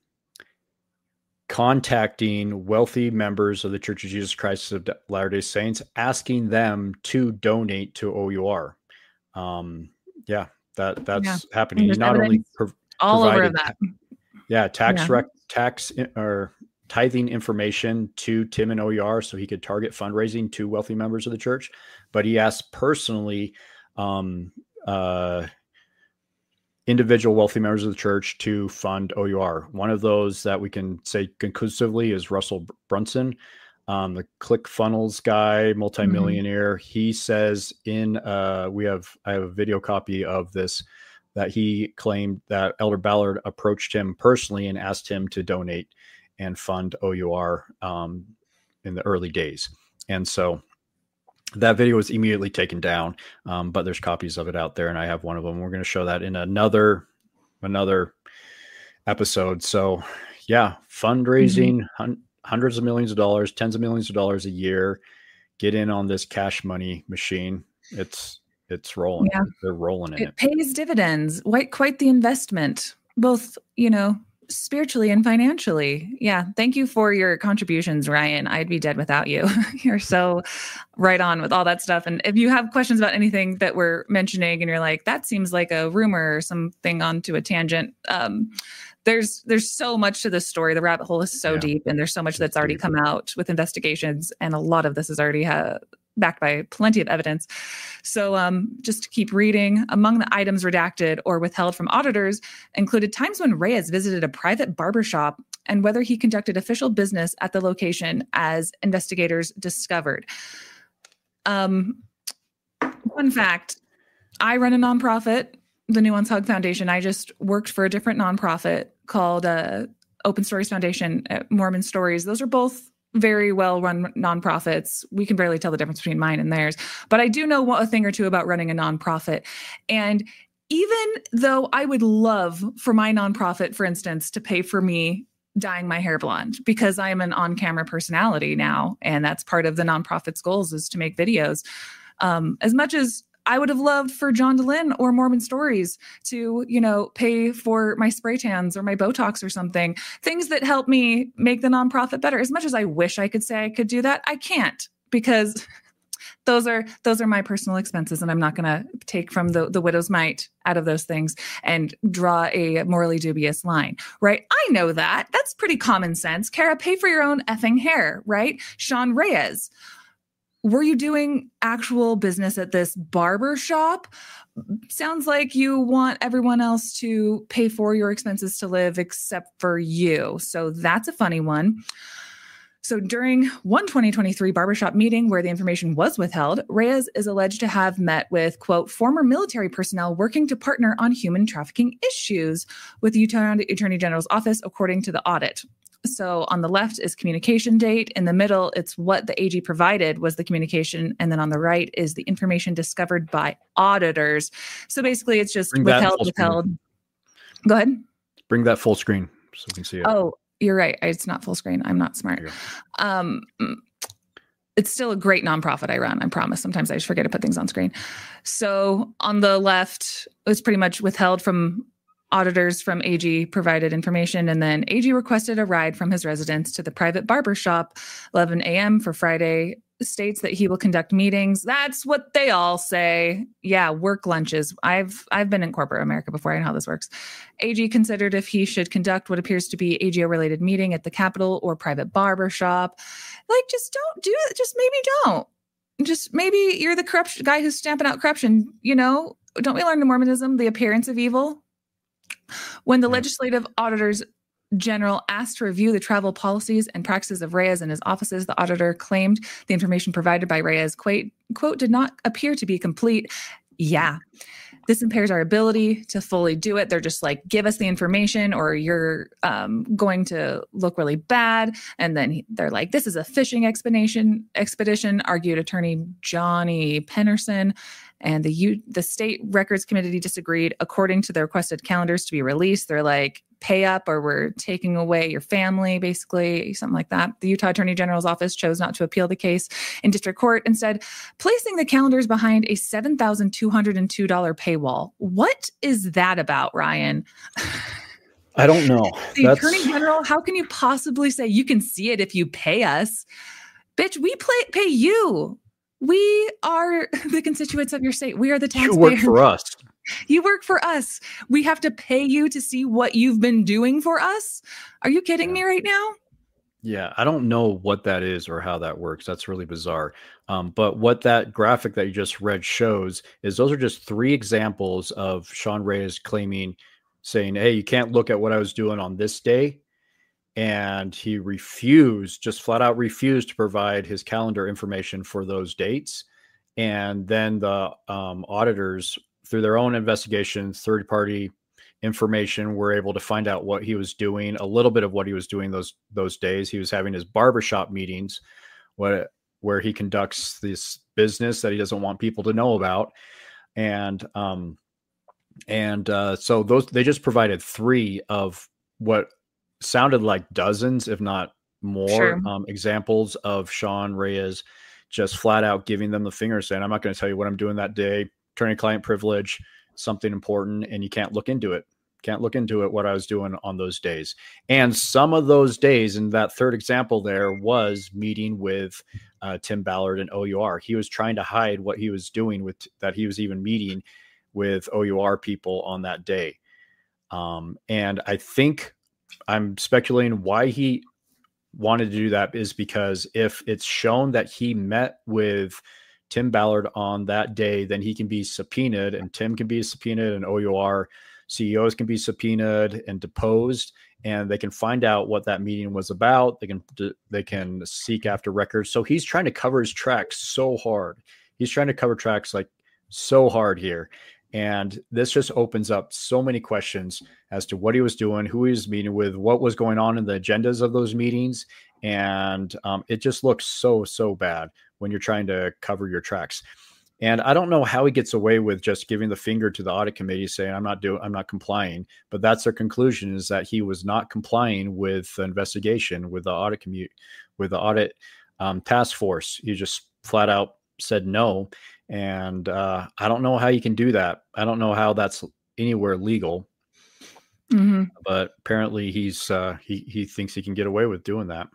contacting wealthy members of the Church of Jesus Christ of Latter-day Saints, asking them to donate to O U R. Um, yeah, that that's yeah. happening. He not only pro- all over that. Yeah, tax yeah. rec tax or tithing information to Tim and O U R so he could target fundraising to wealthy members of the church, but he asked personally um, uh, individual wealthy members of the church to fund O U R. One of those that we can say conclusively is Russell Brunson, um, the ClickFunnels guy, multimillionaire. Mm-hmm. He says in, uh, we have, I have a video copy of this, that he claimed that Elder Ballard approached him personally and asked him to donate and fund O U R um, in the early days. And so that video was immediately taken down, um, but there's copies of it out there, and I have one of them. We're going to show that in another another episode. So yeah, fundraising, mm-hmm. hun- hundreds of millions of dollars, tens of millions of dollars a year, get in on this cash money machine. It's it's rolling. Yeah. They're rolling in it. It pays dividends. Quite, quite the investment, both, you know, spiritually and financially. Yeah. Thank you for your contributions, Ryan. I'd be dead without you. You're so right on with all that stuff. And if you have questions about anything that we're mentioning and you're like, that seems like a rumor or something onto a tangent, um, there's there's so much to this story. The rabbit hole is so Yeah. deep, and there's so much that's It's already deep. come out with investigations, and a lot of this is already ha- backed by plenty of evidence. So um, just to keep reading, among the items redacted or withheld from auditors included times when Reyes visited a private barbershop and whether he conducted official business at the location, as investigators discovered. Um, fun fact, I run a nonprofit, the Nuance Hug Foundation. I just worked for a different nonprofit called uh, Open Stories Foundation, uh, Mormon Stories. Those are both very well-run nonprofits. We can barely tell the difference between mine and theirs, but I do know a thing or two about running a nonprofit. And even though I would love for my nonprofit, for instance, to pay for me dyeing my hair blonde, because I am an on-camera personality now, and that's part of the nonprofit's goals, is to make videos. Um, as much as I would have loved for John DeLynn or Mormon Stories to, you know, pay for my spray tans or my Botox or something, things that help me make the nonprofit better. As much as I wish I could say I could do that, I can't, because those are those are my personal expenses, and I'm not going to take from the, the widow's mite out of those things and draw a morally dubious line, right? I know that. That's pretty common sense. Kara, pay for your own effing hair, right? Sean Reyes, were you doing actual business at this barber shop? Sounds like you want everyone else to pay for your expenses to live except for you. So that's a funny one. So during one twenty twenty-three barbershop meeting where the information was withheld, Reyes is alleged to have met with, quote, former military personnel working to partner on human trafficking issues with the Utah Attorney General's office, according to the audit. So on the left is communication date. In the middle, it's what the A G provided was the communication. And then on the right is the information discovered by auditors. So basically it's just Bring that withheld, full withheld. screen. Go ahead. Bring that full screen so we can see it. Oh, you're right. It's not full screen. I'm not smart. Um, it's still a great nonprofit I run, I promise. Sometimes I just forget to put things on screen. So on the left, it's pretty much withheld from auditors from A G provided information. And then A G requested a ride from his residence to the private barber shop, eleven a.m. for Friday, states that he will conduct meetings. That's what they all say. Yeah, work lunches. I've I've been in corporate America before. I know how this works. A G considered if he should conduct what appears to be A G O-related meeting at the Capitol or private barber shop. Like, just don't do it. Just maybe don't. Just maybe you're the corruption guy who's stamping out corruption. You know, don't we learn in Mormonism the appearance of evil? When the legislative auditors general asked to review the travel policies and practices of Reyes and his offices, the auditor claimed the information provided by Reyes, quote, quote, did not appear to be complete. Yeah, this impairs our ability to fully do it. They're just like, give us the information or you're um, going to look really bad. And then they're like, this is a fishing expedition, expedition, argued attorney Johnny Pennerson. And the U- the State Records Committee disagreed. According to the requested calendars to be released, they're like, pay up or we're taking away your family, basically, something like that. The Utah Attorney General's office chose not to appeal the case in district court, instead placing the calendars behind a seven thousand two hundred two dollars paywall. What is that about, Ryan? I don't know. The That's... Attorney General, how can you possibly say you can see it if you pay us? Bitch, we play, pay you. We are the constituents of your state. We are the taxpayers. You work for us. You work for us. We have to pay you to see what you've been doing for us. Are you kidding Yeah. me right now? Yeah, I don't know what that is or how that works. That's really bizarre. Um, but what that graphic that you just read shows is those are just three examples of Sean Reyes claiming, saying, hey, you can't look at what I was doing on this day. And he refused, just flat out refused to provide his calendar information for those dates. And then the um, auditors, through their own investigation, third-party information, were able to find out what he was doing, a little bit of what he was doing those those days. He was having his barbershop meetings, what, where he conducts this business that he doesn't want people to know about. And um, and uh, so those they just provided three of what sounded like dozens, if not more, Sure. um, examples of Sean Reyes just flat out giving them the finger, saying, I'm not going to tell you what I'm doing that day. attorney-client privilege, something important, and you can't look into it. Can't look into it what I was doing on those days. And some of those days, in that third example there, was meeting with uh, Tim Ballard and O U R. He was trying to hide what he was doing with that he was even meeting with O U R people on that day. Um, and I think I'm speculating why he wanted to do that is because if it's shown that he met with Tim Ballard on that day, then he can be subpoenaed, and Tim can be subpoenaed, and O U R C E Os can be subpoenaed and deposed, and they can find out what that meeting was about. They can they can seek after records. So he's trying to cover his tracks so hard. He's trying to cover tracks like so hard here. And this just opens up so many questions as to what he was doing, who he was meeting with, what was going on in the agendas of those meetings. And um, it just looks so, so bad when you're trying to cover your tracks. And I don't know how he gets away with just giving the finger to the audit committee saying, I'm not doing, I'm not complying. But that's their conclusion, is that he was not complying with the investigation, with the audit commu- with the audit um, task force. He just flat out said no. And uh, I don't know how you can do that. I don't know how that's anywhere legal. Mm-hmm. But apparently he's uh, he he thinks he can get away with doing that.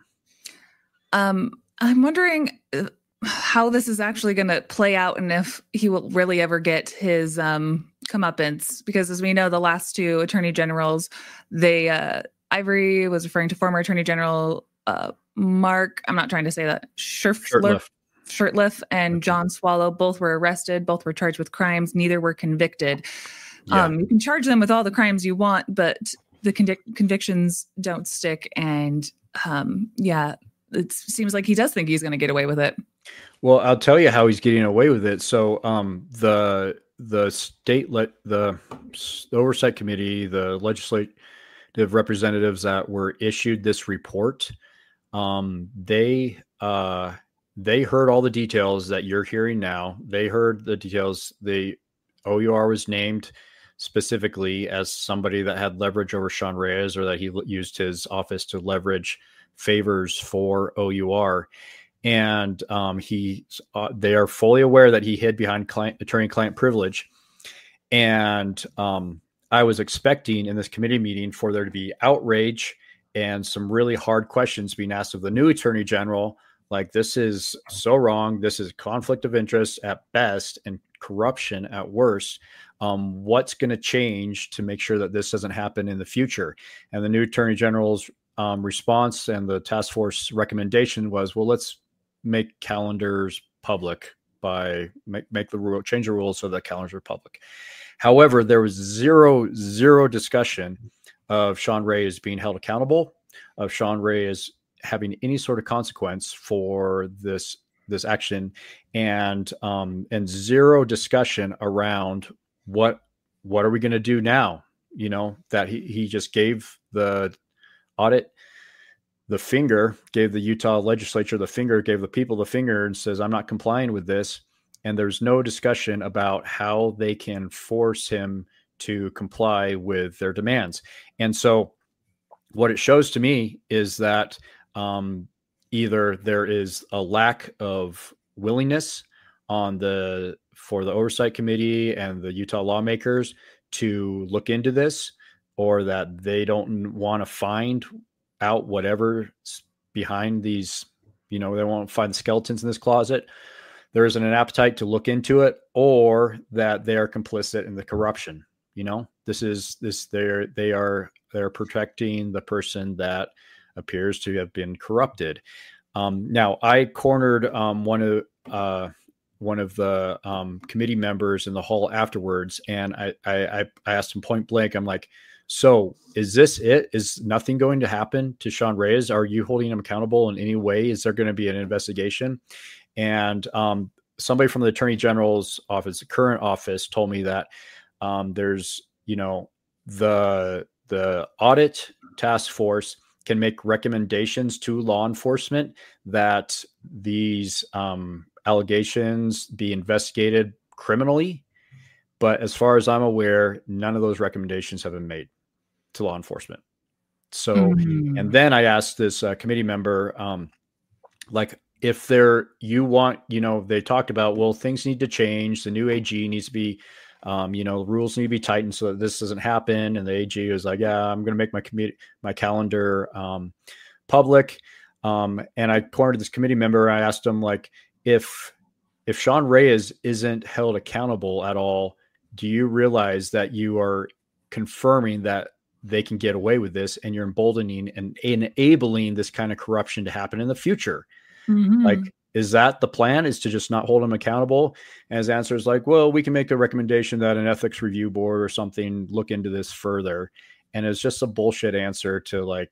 Um, I'm wondering how this is actually going to play out, and if he will really ever get his um, comeuppance. Because as we know, the last two attorney generals, they uh, Ivory was referring to former Attorney General uh, Mark. I'm not trying to say that Shurtleff. Shurtleff and John Swallow both were arrested. Both were charged with crimes. Neither were convicted. Yeah. Um, you can charge them with all the crimes you want, but the convic- convictions don't stick. And um, yeah, it seems like he does think he's going to get away with it. Well, I'll tell you how he's getting away with it. So um, the the state le- the oversight committee, the legislative representatives that were issued this report, um, they. Uh, They heard all the details that you're hearing now. They heard the details. The O U R was named specifically as somebody that had leverage over Sean Reyes, or that he used his office to leverage favors for O U R. And um, he, uh, they are fully aware that he hid behind client, attorney-client privilege. And um, I was expecting in this committee meeting for there to be outrage and some really hard questions being asked of the new attorney general. Like, this is so wrong. This is conflict of interest at best and corruption at worst. Um, what's going to change to make sure that this doesn't happen in the future? And the new attorney general's um, response and the task force recommendation was, well, let's make calendars public by make, make the rule, change the rules so that calendars are public. However, there was zero, zero discussion of Sean Reyes being held accountable, of Sean Reyes having any sort of consequence for this this action, and um, and zero discussion around what what are we going to do now? You know, that he he just gave the audit the finger, gave the Utah legislature the finger, gave the people the finger, and says, I'm not complying with this. And there's no discussion about how they can force him to comply with their demands. And so what it shows to me is that Um, either there is a lack of willingness on the for the oversight committee and the Utah lawmakers to look into this, or that they don't want to find out whatever's behind these, you know, they won't find the skeletons in this closet. There isn't an appetite to look into it, or that they are complicit in the corruption. You know, this is this they're they are they're protecting the person that appears to have been corrupted. Um, now, I cornered um, one of uh, one of the um, committee members in the hall afterwards, and I, I I asked him point blank. I'm like, "So, is this it? Is nothing going to happen to Sean Reyes? Are you holding him accountable in any way? Is there going to be an investigation?" And um, somebody from the Attorney General's office, the current office, told me that um, there's, you know, the the audit task force can make recommendations to law enforcement that these um, allegations be investigated criminally. But as far as I'm aware, none of those recommendations have been made to law enforcement. So, mm-hmm. And then I asked this uh, committee member, um, like, if they're, you want, you know, they talked about, well, things need to change. The new A G needs to be, um, you know, rules need to be tightened so that this doesn't happen. And the A G was like, yeah, I'm going to make my committee, my calendar um, public. Um, and I cornered this committee member. I asked him, like, if, if Sean Reyes isn't held accountable at all, do you realize that you are confirming that they can get away with this, and you're emboldening and enabling this kind of corruption to happen in the future? Mm-hmm. Like, is that the plan, is to just not hold them accountable? And his answer is like, well, we can make a recommendation that an ethics review board or something look into this further. And it's just a bullshit answer to like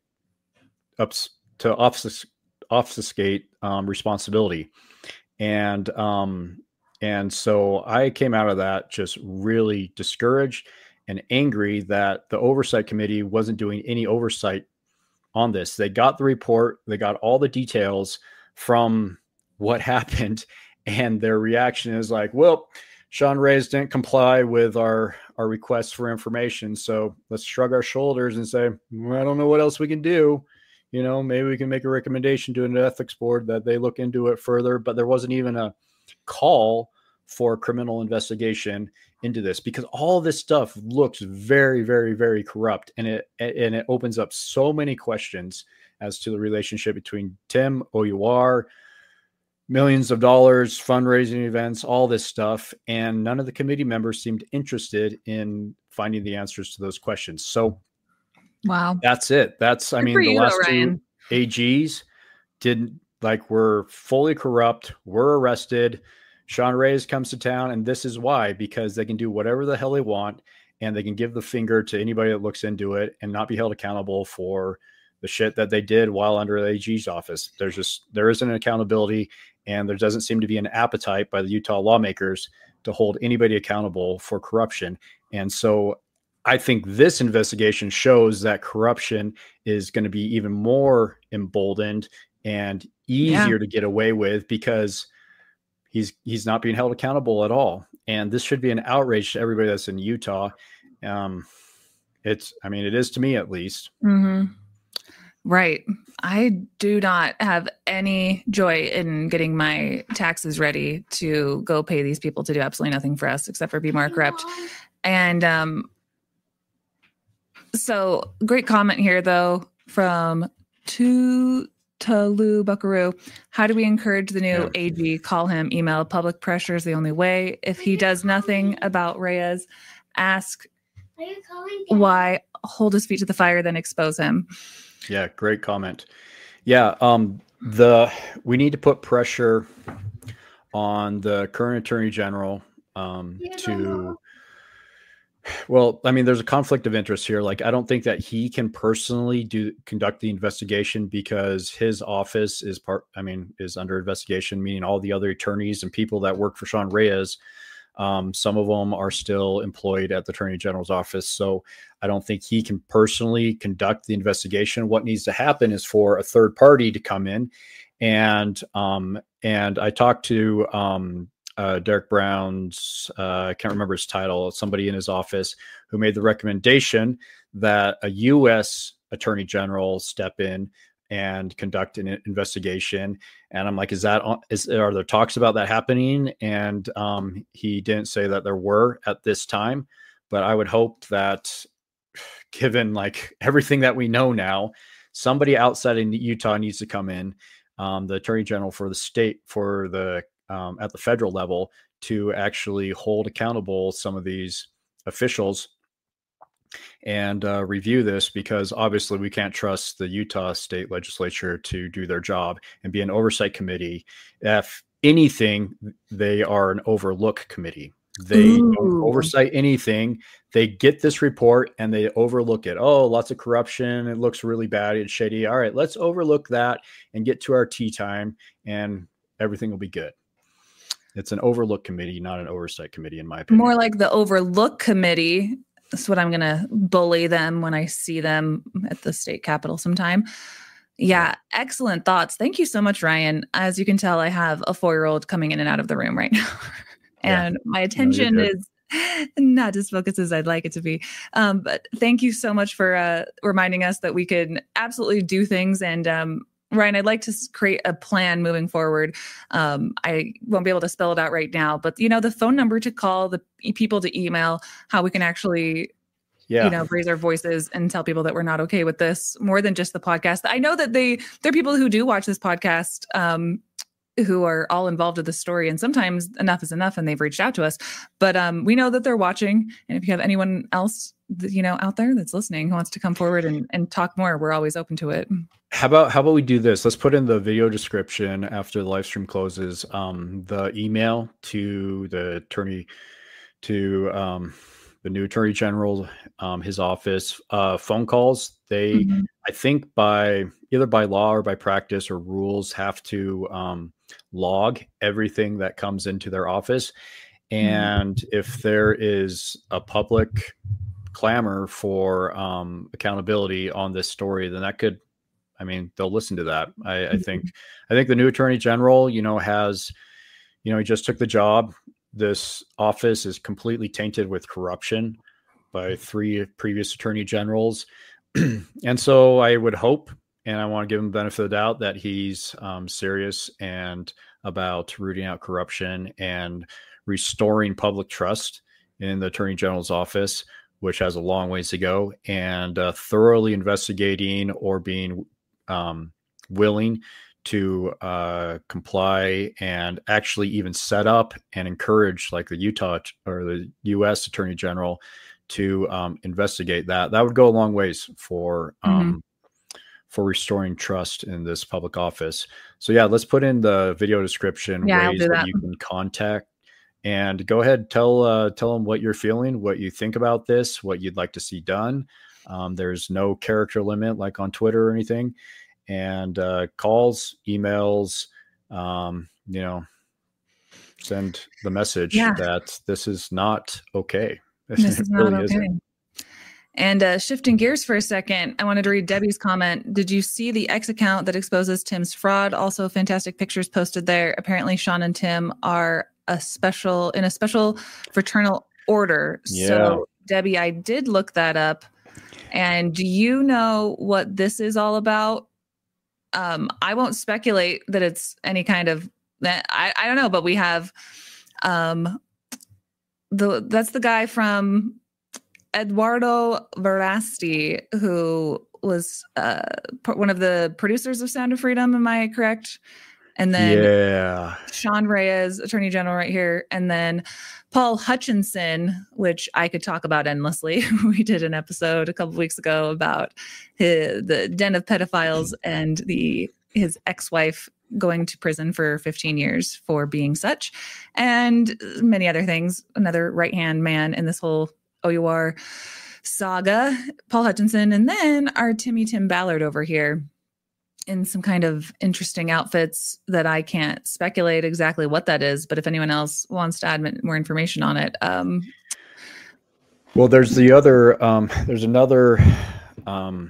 ups to obfusc- obfuscate um, responsibility. And, um, and so I came out of that just really discouraged and angry that the oversight committee wasn't doing any oversight on this. They got the report, they got all the details from what happened, and their reaction is like, well, Sean Reyes didn't comply with our, our requests for information. So let's shrug our shoulders and say, well, I don't know what else we can do. You know, maybe we can make a recommendation to an ethics board that they look into it further. But there wasn't even a call for criminal investigation into this, because all this stuff looks very, very, very corrupt. And it, and it opens up so many questions as to the relationship between Tim, O U R, millions of dollars, fundraising events, all this stuff. And none of the committee members seemed interested in finding the answers to those questions. So wow, that's it. That's, I Good mean, for the you, last though, Ryan. two A Gs didn't, like, were fully corrupt, were arrested. Sean Reyes comes to town, and this is why, because they can do whatever the hell they want, and they can give the finger to anybody that looks into it and not be held accountable for the shit that they did while under the A G's office. There's just, there isn't an accountability, and there doesn't seem to be an appetite by the Utah lawmakers to hold anybody accountable for corruption. And so I think this investigation shows that corruption is going to be even more emboldened and easier yeah. to get away with, because he's he's not being held accountable at all. And this should be an outrage to everybody that's in Utah. Um, it's, I mean, it is to me, at least. Mm-hmm. Right. I do not have any joy in getting my taxes ready to go pay these people to do absolutely nothing for us except for be more corrupt. And um, so great comment here, though, from Tu Talu Buckaroo. How do we encourage the new yeah. A G? Call him, email. Public pressure is the only way. If he does nothing about Reyes, ask why, hold his feet to the fire, then expose him. Yeah, great comment. Yeah, um, the we need to put pressure on the current attorney general um, to. Well, I mean, there's a conflict of interest here. Like, I don't think that he can personally do conduct the investigation, because his office is part. I mean, is under investigation, meaning all the other attorneys and people that work for Sean Reyes. Um, some of them are still employed at the Attorney General's office. So I don't think he can personally conduct the investigation. What needs to happen is for a third party to come in. And um, and I talked to um, uh, Derek Brown's, uh, I can't remember his title, somebody in his office who made the recommendation that a U S Attorney General step in and conduct an investigation. And I'm like, is that, is, are there talks about that happening? And um, he didn't say that there were at this time, but I would hope that, given like everything that we know now, somebody outside in Utah needs to come in, um, the Attorney General for the state, for the, um, at the federal level, to actually hold accountable some of these officials and uh, review this, because obviously we can't trust the Utah state legislature to do their job and be an oversight committee. If anything, they are an overlook committee. They Ooh. don't oversight anything. They get this report and they overlook it. Oh, lots of corruption. It looks really bad. It's shady. All right, let's overlook that and get to our tea time and everything will be good. It's an overlook committee, not an oversight committee, in my opinion. More like the overlook committee. That's what I'm going to bully them when I see them at the state capitol sometime. Yeah, excellent thoughts. Thank you so much, Ryan. As you can tell, I have a four-year-old coming in and out of the room right now. and yeah. my attention no, is not as focused as I'd like it to be. Um, but thank you so much for uh, reminding us that we can absolutely do things. And um, Ryan, I'd like to create a plan moving forward. Um, I won't be able to spell it out right now, but you know, the phone number to call, the people to email, how we can actually, yeah. you know, raise our voices and tell people that we're not okay with this more than just the podcast. I know that they, there are people who do watch this podcast, um, who are all involved with the story, and sometimes enough is enough and they've reached out to us, but um, we know that they're watching. And if you have anyone else, you know, out there that's listening who wants to come forward and, and talk more, we're always open to it. How about, how about we do this? Let's put in the video description after the live stream closes, um, the email to the attorney, to um, the new attorney general, um, his office, uh, phone calls. They, mm-hmm. I think by either by law or by practice or rules, have to um, log everything that comes into their office. And mm-hmm. if there is a public clamor for um, accountability on this story, then that could, I mean, they'll listen to that. I, mm-hmm. I think, I think the new attorney general, you know, has, you know, he just took the job. This office is completely tainted with corruption by three previous attorney generals. And so I would hope, and I want to give him the benefit of the doubt, that he's um, serious and about rooting out corruption and restoring public trust in the attorney general's office, which has a long ways to go, and uh, thoroughly investigating or being um, willing to uh, comply and actually even set up and encourage, like the Utah or the U S attorney general, to um, investigate that. That would go a long ways for um, mm-hmm. for restoring trust in this public office. So yeah, let's put in the video description yeah, ways that. that you can contact, and go ahead, tell uh, tell them what you're feeling, what you think about this, what you'd like to see done. Um, there's no character limit like on Twitter or anything. And uh, calls, emails, um, you know, send the message yeah. that this is not okay. This is really not okay. Isn't. And uh, shifting gears for a second, I wanted to read Debbie's comment. Did you see the X account that exposes Tim's fraud? Also, fantastic pictures posted there. Apparently, Sean and Tim are a special in a special fraternal order. Yeah. So, Debbie, I did look that up. And do you know what this is all about? Um, I won't speculate that it's any kind of that. I, I don't know, but we have um, the that's the guy from Eduardo Verasti, who was uh, one of the producers of Sound of Freedom. Am I correct? And then yeah. Sean Reyes, Attorney General right here. And then Paul Hutchinson, which I could talk about endlessly. We did an episode a couple of weeks ago about his, the den of pedophiles and the his ex-wife going to prison for fifteen years for being such, and many other things. Another right-hand man in this whole O U R saga, Paul Hutchinson. And then our Timmy Tim Ballard over here, in some kind of interesting outfits that I can't speculate exactly what that is, but if anyone else wants to add more information on it. Um, well, there's the other, um, there's another um,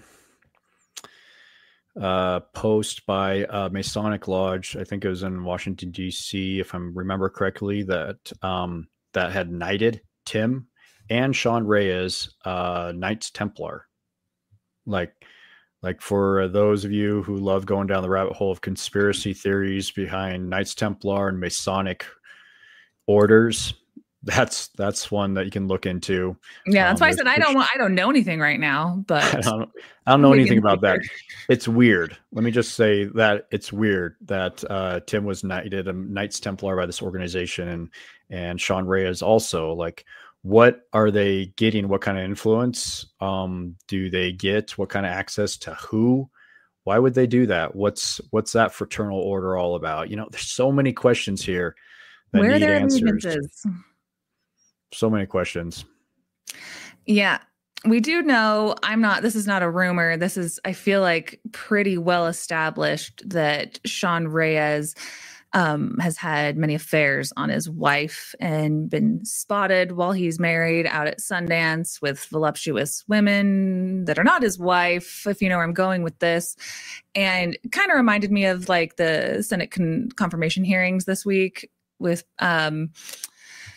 uh, post by uh, Masonic Lodge. I think it was in Washington, D C, if I remember correctly, that um, that had knighted Tim and Sean Reyes, uh, Knights Templar. Like, Like for those of you who love going down the rabbit hole of conspiracy theories behind Knights Templar and Masonic orders, that's that's one that you can look into. Yeah, that's um, why I said I don't want I don't know anything right now, but I don't, I don't know anything about that. It's weird. Let me just say that it's weird that uh, Tim was knighted a Knights Templar by this organization, and and Sean Reyes also. Like, what are they getting? What kind of influence um, do they get? What kind of access to who? Why would they do that? What's what's that fraternal order all about? You know, there's so many questions here that Where need are their answers. allegiances? So many questions. Yeah, we do know. I'm not. This is not a rumor. This is, I feel like, pretty well established that Sean Reyes Um, has had many affairs on his wife and been spotted while he's married out at Sundance with voluptuous women that are not his wife, if you know where I'm going with this. And kind of reminded me of like the Senate con- confirmation hearings this week with, um,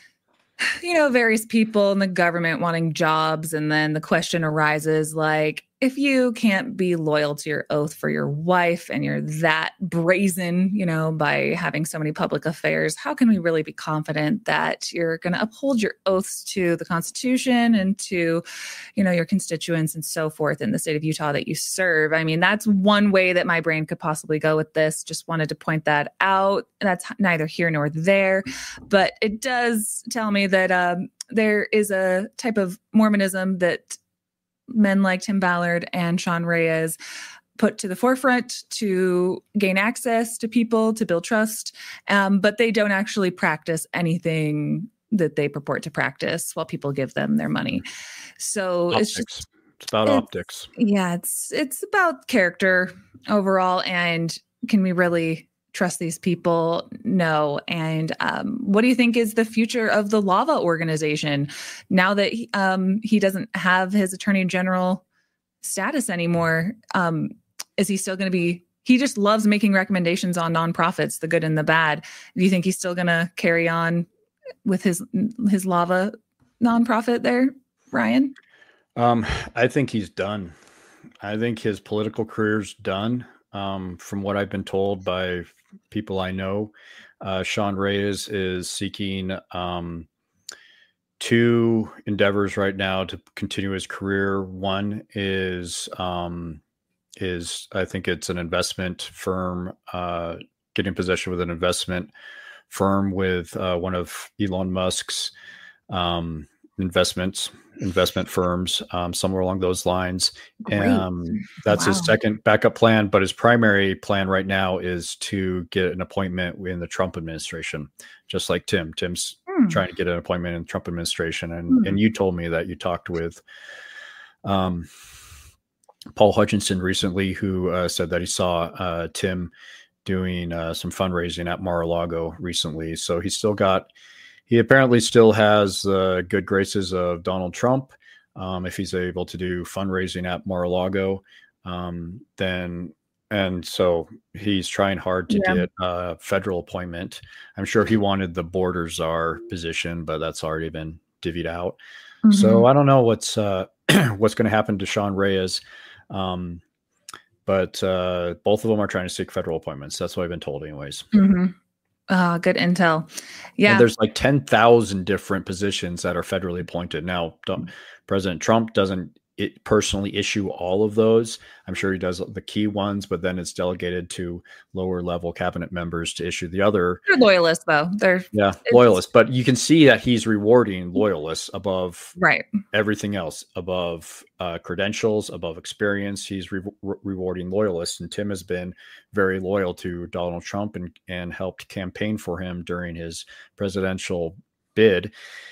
you know, various people in the government wanting jobs. And then the question arises like, if you can't be loyal to your oath for your wife and you're that brazen, you know, by having so many public affairs, how can we really be confident that you're going to uphold your oaths to the Constitution and to, you know, your constituents and so forth in the state of Utah that you serve? I mean, that's one way that my brain could possibly go with this. Just wanted to point that out. That's neither here nor there, but it does tell me that um, there is a type of Mormonism that men like Tim Ballard and Sean Reyes put to the forefront to gain access to people, to build trust, um, but they don't actually practice anything that they purport to practice while people give them their money. So optics. it's just it's about it's, optics. Yeah, it's it's about character overall, and can we really trust these people? No. And um, what do you think is the future of the Lava organization now that he, um, he doesn't have his attorney general status anymore? Um, is he still going to be, he just loves making recommendations on nonprofits, the good and the bad. Do you think he's still going to carry on with his, his Lava nonprofit there, Ryan? Um, I think he's done. I think his political career's done. Um, from what I've been told by people I know, uh, Sean Reyes is seeking um, two endeavors right now to continue his career. One is um, is I think it's an investment firm, uh, getting possession with an investment firm with uh, one of Elon Musk's um, investments. investment firms, um, somewhere along those lines. Um, that's wow. his second backup plan, but his primary plan right now is to get an appointment in the Trump administration, just like Tim. Tim's hmm. trying to get an appointment in the Trump administration. And, hmm. and you told me that you talked with um, Paul Hutchinson recently, who uh, said that he saw uh, Tim doing uh, some fundraising at Mar-a-Lago recently. So he's still got He apparently still has uh, good graces of Donald Trump. Um, if he's able to do fundraising at Mar-a-Lago, um, then and so he's trying hard to yeah. get a federal appointment. I'm sure he wanted the border czar position, but that's already been divvied out. Mm-hmm. So I don't know what's uh, what's going to happen to Sean Reyes, um, but uh, both of them are trying to seek federal appointments. That's what I've been told, anyways. Mm-hmm. Oh, good intel. Yeah. And there's like ten thousand different positions that are federally appointed. Now, President Trump doesn't it personally issue all of those. I'm sure he does the key ones, but then it's delegated to lower level cabinet members to issue the other. They're loyalists, though. They're yeah, loyalists. But you can see that he's rewarding loyalists above right. everything else, above uh, credentials, above experience. He's re- re- rewarding loyalists. And Tim has been very loyal to Donald Trump and, and helped campaign for him during his presidential bid.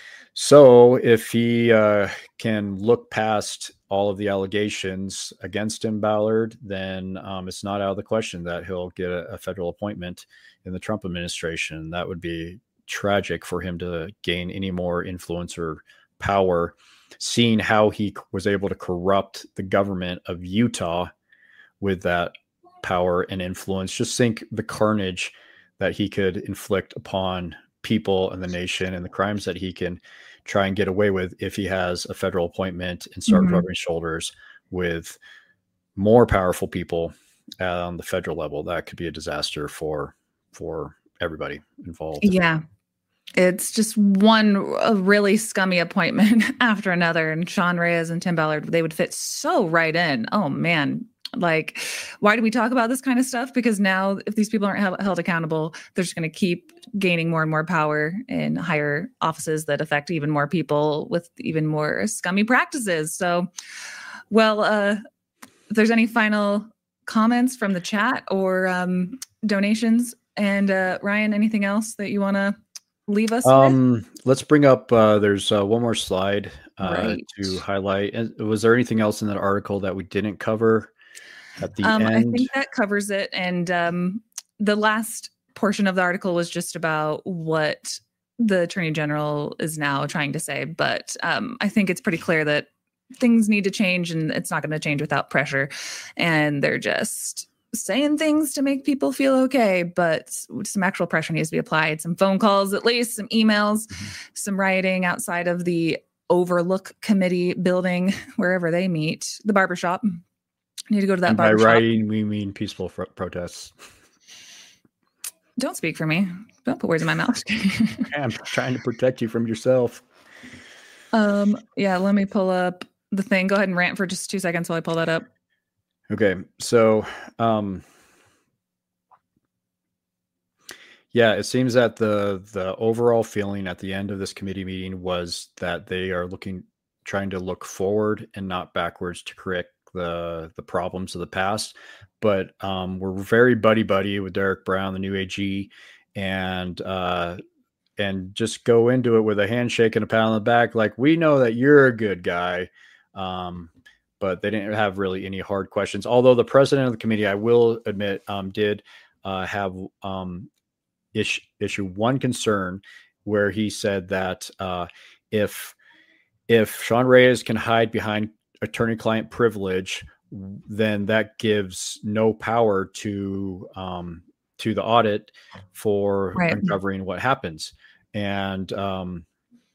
So if he uh, can look past all of the allegations against Tim Ballard, then um, it's not out of the question that he'll get a, a federal appointment in the Trump administration. That would be tragic for him to gain any more influence or power, seeing how he was able to corrupt the government of Utah with that power and influence. Just think the carnage that he could inflict upon people in the nation and the crimes that he can try and get away with if he has a federal appointment and start mm-hmm. rubbing shoulders with more powerful people on the federal level. That could be a disaster for for everybody involved. Yeah. It's just one a really scummy appointment after another. And Sean Reyes and Tim Ballard, they would fit so right in. Oh, man. Like, why do we talk about this kind of stuff? Because now if these people aren't held, held accountable, they're just going to keep gaining more and more power in higher offices that affect even more people with even more scummy practices. So, well, uh, if there's any final comments from the chat or um, donations, and uh, Ryan, anything else that you want to leave us um, with? Let's bring up, uh, there's uh, one more slide uh, right. to highlight. And was there anything else in that article that we didn't cover? At the um, end. I think that covers it. And um, the last portion of the article was just about what the Attorney General is now trying to say. But um, I think it's pretty clear that things need to change, and it's not going to change without pressure. And they're just saying things to make people feel okay, but some actual pressure needs to be applied. Some phone calls, at least, some emails, mm-hmm. some rioting outside of the Overlook Committee building, wherever they meet, the barbershop. Need to go to that and by barbershop. rioting, we mean peaceful fr- protests. Don't speak for me. Don't put words in my mouth. I'm trying to protect you from yourself. Um, yeah, let me pull up the thing. Go ahead and rant for just two seconds while I pull that up. Okay, so um, yeah, it seems that the the overall feeling at the end of this committee meeting was that they are looking, trying to look forward and not backwards to correct the the problems of the past. But um, we're very buddy buddy with Derek Brown, the new A G, and uh, and just go into it with a handshake and a pat on the back, like, we know that you're a good guy. Um, but they didn't have really any hard questions. Although the president of the committee, I will admit, um, did uh, have um, issue, issue one concern where he said that uh, if if Sean Reyes can hide behind attorney-client privilege, then that gives no power to um, to the audit for Right. uncovering what happens. And um,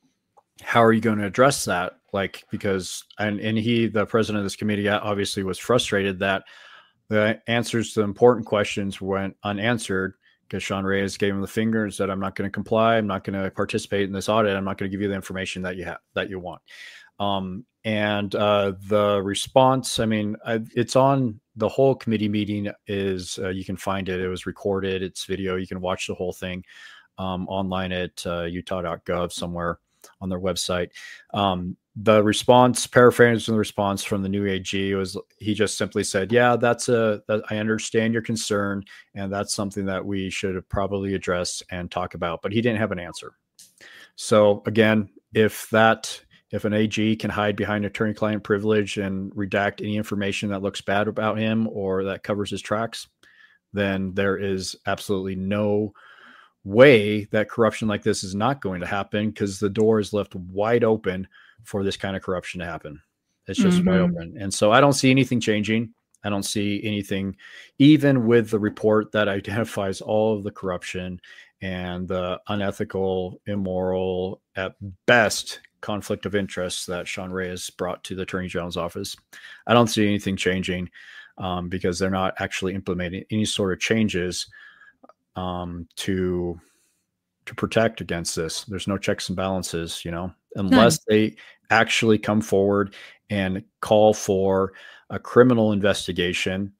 how are you going to address that? Like, because, and, and he, the president of this committee, obviously was frustrated that the answers to important questions went unanswered because Sean Reyes gave him the finger and said, I'm not going to comply. I'm not going to participate in this audit. I'm not going to give you the information that you have, that you want. Um, and uh, the response, I mean, I, it's on the whole committee meeting is, uh, you can find it. It was recorded. It's video. You can watch the whole thing um, online at uh, utah dot gov somewhere on their website. Um, the response, paraphrasing the response from the new A G, was he just simply said, yeah, that's a, that, I understand your concern. And that's something that we should probably address and talk about, but he didn't have an answer. So again, if that, if an A G can hide behind attorney-client privilege and redact any information that looks bad about him or that covers his tracks, then there is absolutely no way that corruption like this is not going to happen, because the door is left wide open for this kind of corruption to happen. It's just mm-hmm. wide open. And so I don't see anything changing. I don't see anything, even with the report that identifies all of the corruption and the unethical, immoral, at best, conflict of interest that Sean Reyes brought to the Attorney General's office. I don't see anything changing um, because they're not actually implementing any sort of changes um, to to protect against this. There's no checks and balances, you know, unless None. They actually come forward and call for a criminal investigation.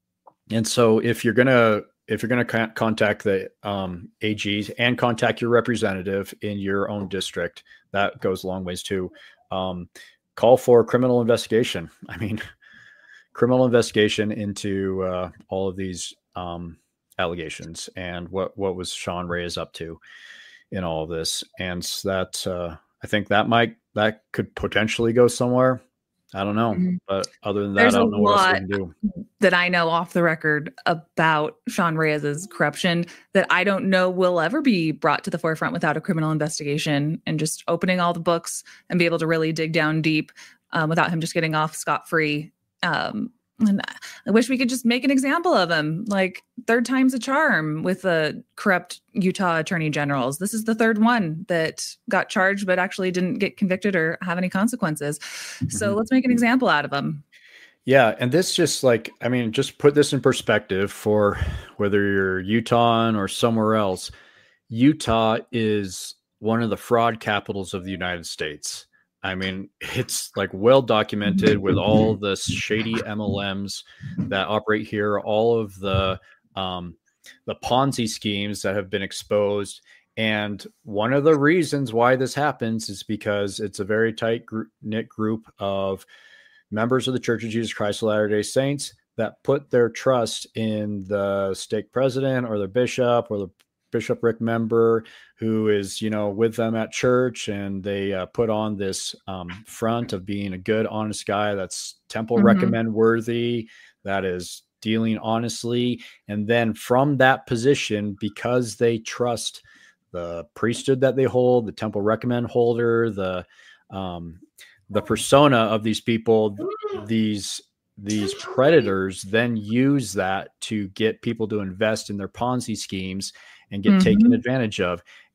And so if you're going to, if you're going to contact the um, A Gs and contact your representative in your own district, that goes a long ways too. Um, call for a criminal investigation. I mean, criminal investigation into uh, all of these um, allegations and what, what was Sean Reyes up to in all of this. And that, uh, I think that might, that could potentially go somewhere. I don't know. Mm-hmm. But other than that, There's I don't know what else we can do. That I know off the record about Sean Reyes's corruption that I don't know will ever be brought to the forefront without a criminal investigation and just opening all the books and be able to really dig down deep um, without him just getting off scot-free. Um, and I wish we could just make an example of him, like third time's a charm with the corrupt Utah attorney generals. This is the third one that got charged, but actually didn't get convicted or have any consequences. Mm-hmm. So let's make an example out of him. Yeah. And this just like, I mean, just put this in perspective for whether you're Utah or somewhere else. Utah is one of the fraud capitals of the United States. I mean, it's like well documented with all the shady M L Ms that operate here, all of the um, the Ponzi schemes that have been exposed. And one of the reasons why this happens is because it's a very tight group, knit group of members of the Church of Jesus Christ of Latter-day Saints that put their trust in the stake president or the bishop or the bishopric member who is, you know, with them at church, and they uh, put on this um, front of being a good, honest guy that's temple mm-hmm. recommend worthy, that is dealing honestly. And then from that position, because they trust the priesthood that they hold, the temple recommend holder, the um, the persona of these people, these these predators then use that to get people to invest in their Ponzi schemes and get mm-hmm. taken advantage of.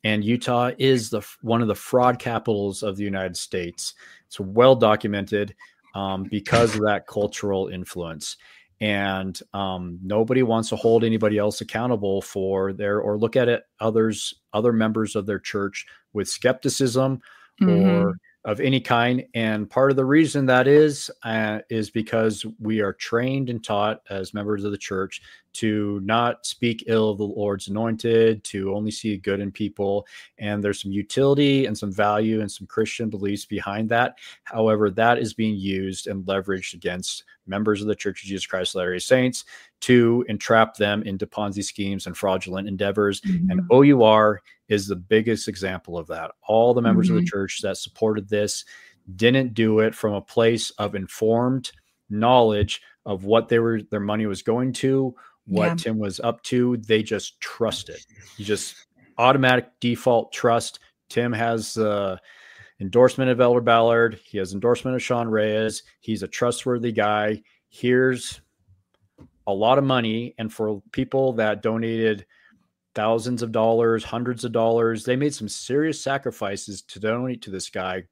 And Utah is the one of the fraud capitals of the United States. It's well documented um, because of that cultural influence. And um, nobody wants to hold anybody else accountable for their, or look at it, others, other members of their church with skepticism mm-hmm. or of any kind. And part of the reason that is, uh, is because we are trained and taught as members of the church to not speak ill of the Lord's anointed, to only see good in people. And there's some utility and some value and some Christian beliefs behind that. However, that is being used and leveraged against members of the Church of Jesus Christ of Latter-day Saints to entrap them into Ponzi schemes and fraudulent endeavors. Mm-hmm. And O U R is the biggest example of that. All the members mm-hmm. of the church that supported this didn't do it from a place of informed knowledge of what they were, their money was going to, what yeah. Tim was up to. They just trusted. You just automatic default trust. Tim has uh endorsement of Elder Ballard. He has endorsement of Sean Reyes. He's a trustworthy guy. Here's a lot of money. And for people that donated thousands of dollars, hundreds of dollars, they made some serious sacrifices to donate to this guy.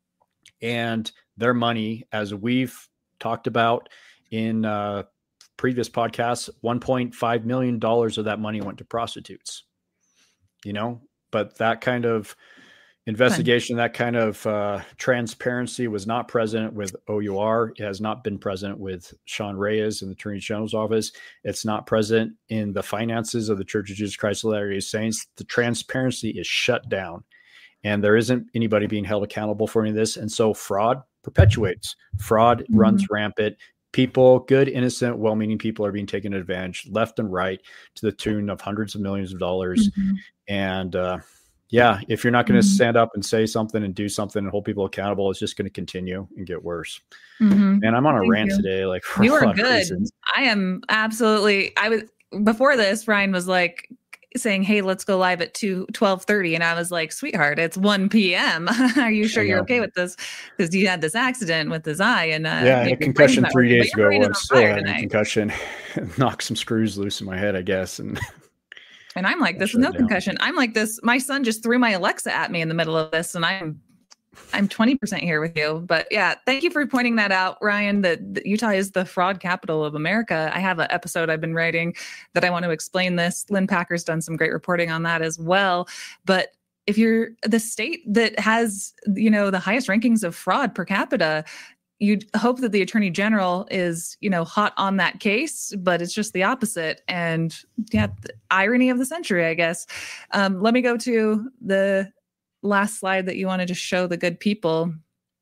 And their money, as we've talked about in uh, previous podcasts, one point five million dollars of that money went to prostitutes, you know, but that kind of investigation, that kind of uh, transparency was not present with O U R. It has not been present with Sean Reyes in the Attorney General's office. It's not present in the finances of the Church of Jesus Christ of Latter-day Saints. The transparency is shut down, and there isn't anybody being held accountable for any of this. And so fraud perpetuates. Fraud mm-hmm. runs rampant. People, good, innocent, well-meaning people are being taken advantage left and right to the tune of hundreds of millions of dollars. Mm-hmm. And, uh, yeah, if you're not going to mm-hmm. stand up and say something and do something and hold people accountable, it's just going to continue and get worse. Mm-hmm. And I'm on a Thank rant you. today. Like, for you a are lot good. Of reasons. I am absolutely. I was before this. Ryan was like saying, "Hey, let's go live at two twelve thirty," and I was like, "Sweetheart, it's one p.m. Are you sure you're okay with this? Because you had this accident with this eye, and uh, yeah, I had a concussion three days ago. I'm still having a concussion. Knocked some screws loose in my head, I guess, and." And I'm like, this is no concussion. I'm like this. My son just threw my Alexa at me in the middle of this, and I'm, I'm twenty percent here with you. But yeah, thank you for pointing that out, Ryan. That, that Utah is the fraud capital of America. I have an episode I've been writing that I want to explain this. Lynn Packer's done some great reporting on that as well. But if you're the state that has, you know, the highest rankings of fraud per capita, you'd hope that the Attorney General is, you know, hot on that case, but it's just the opposite. And yeah, the irony of the century, I guess. Um, let me go to the last slide that you wanted to show the good people.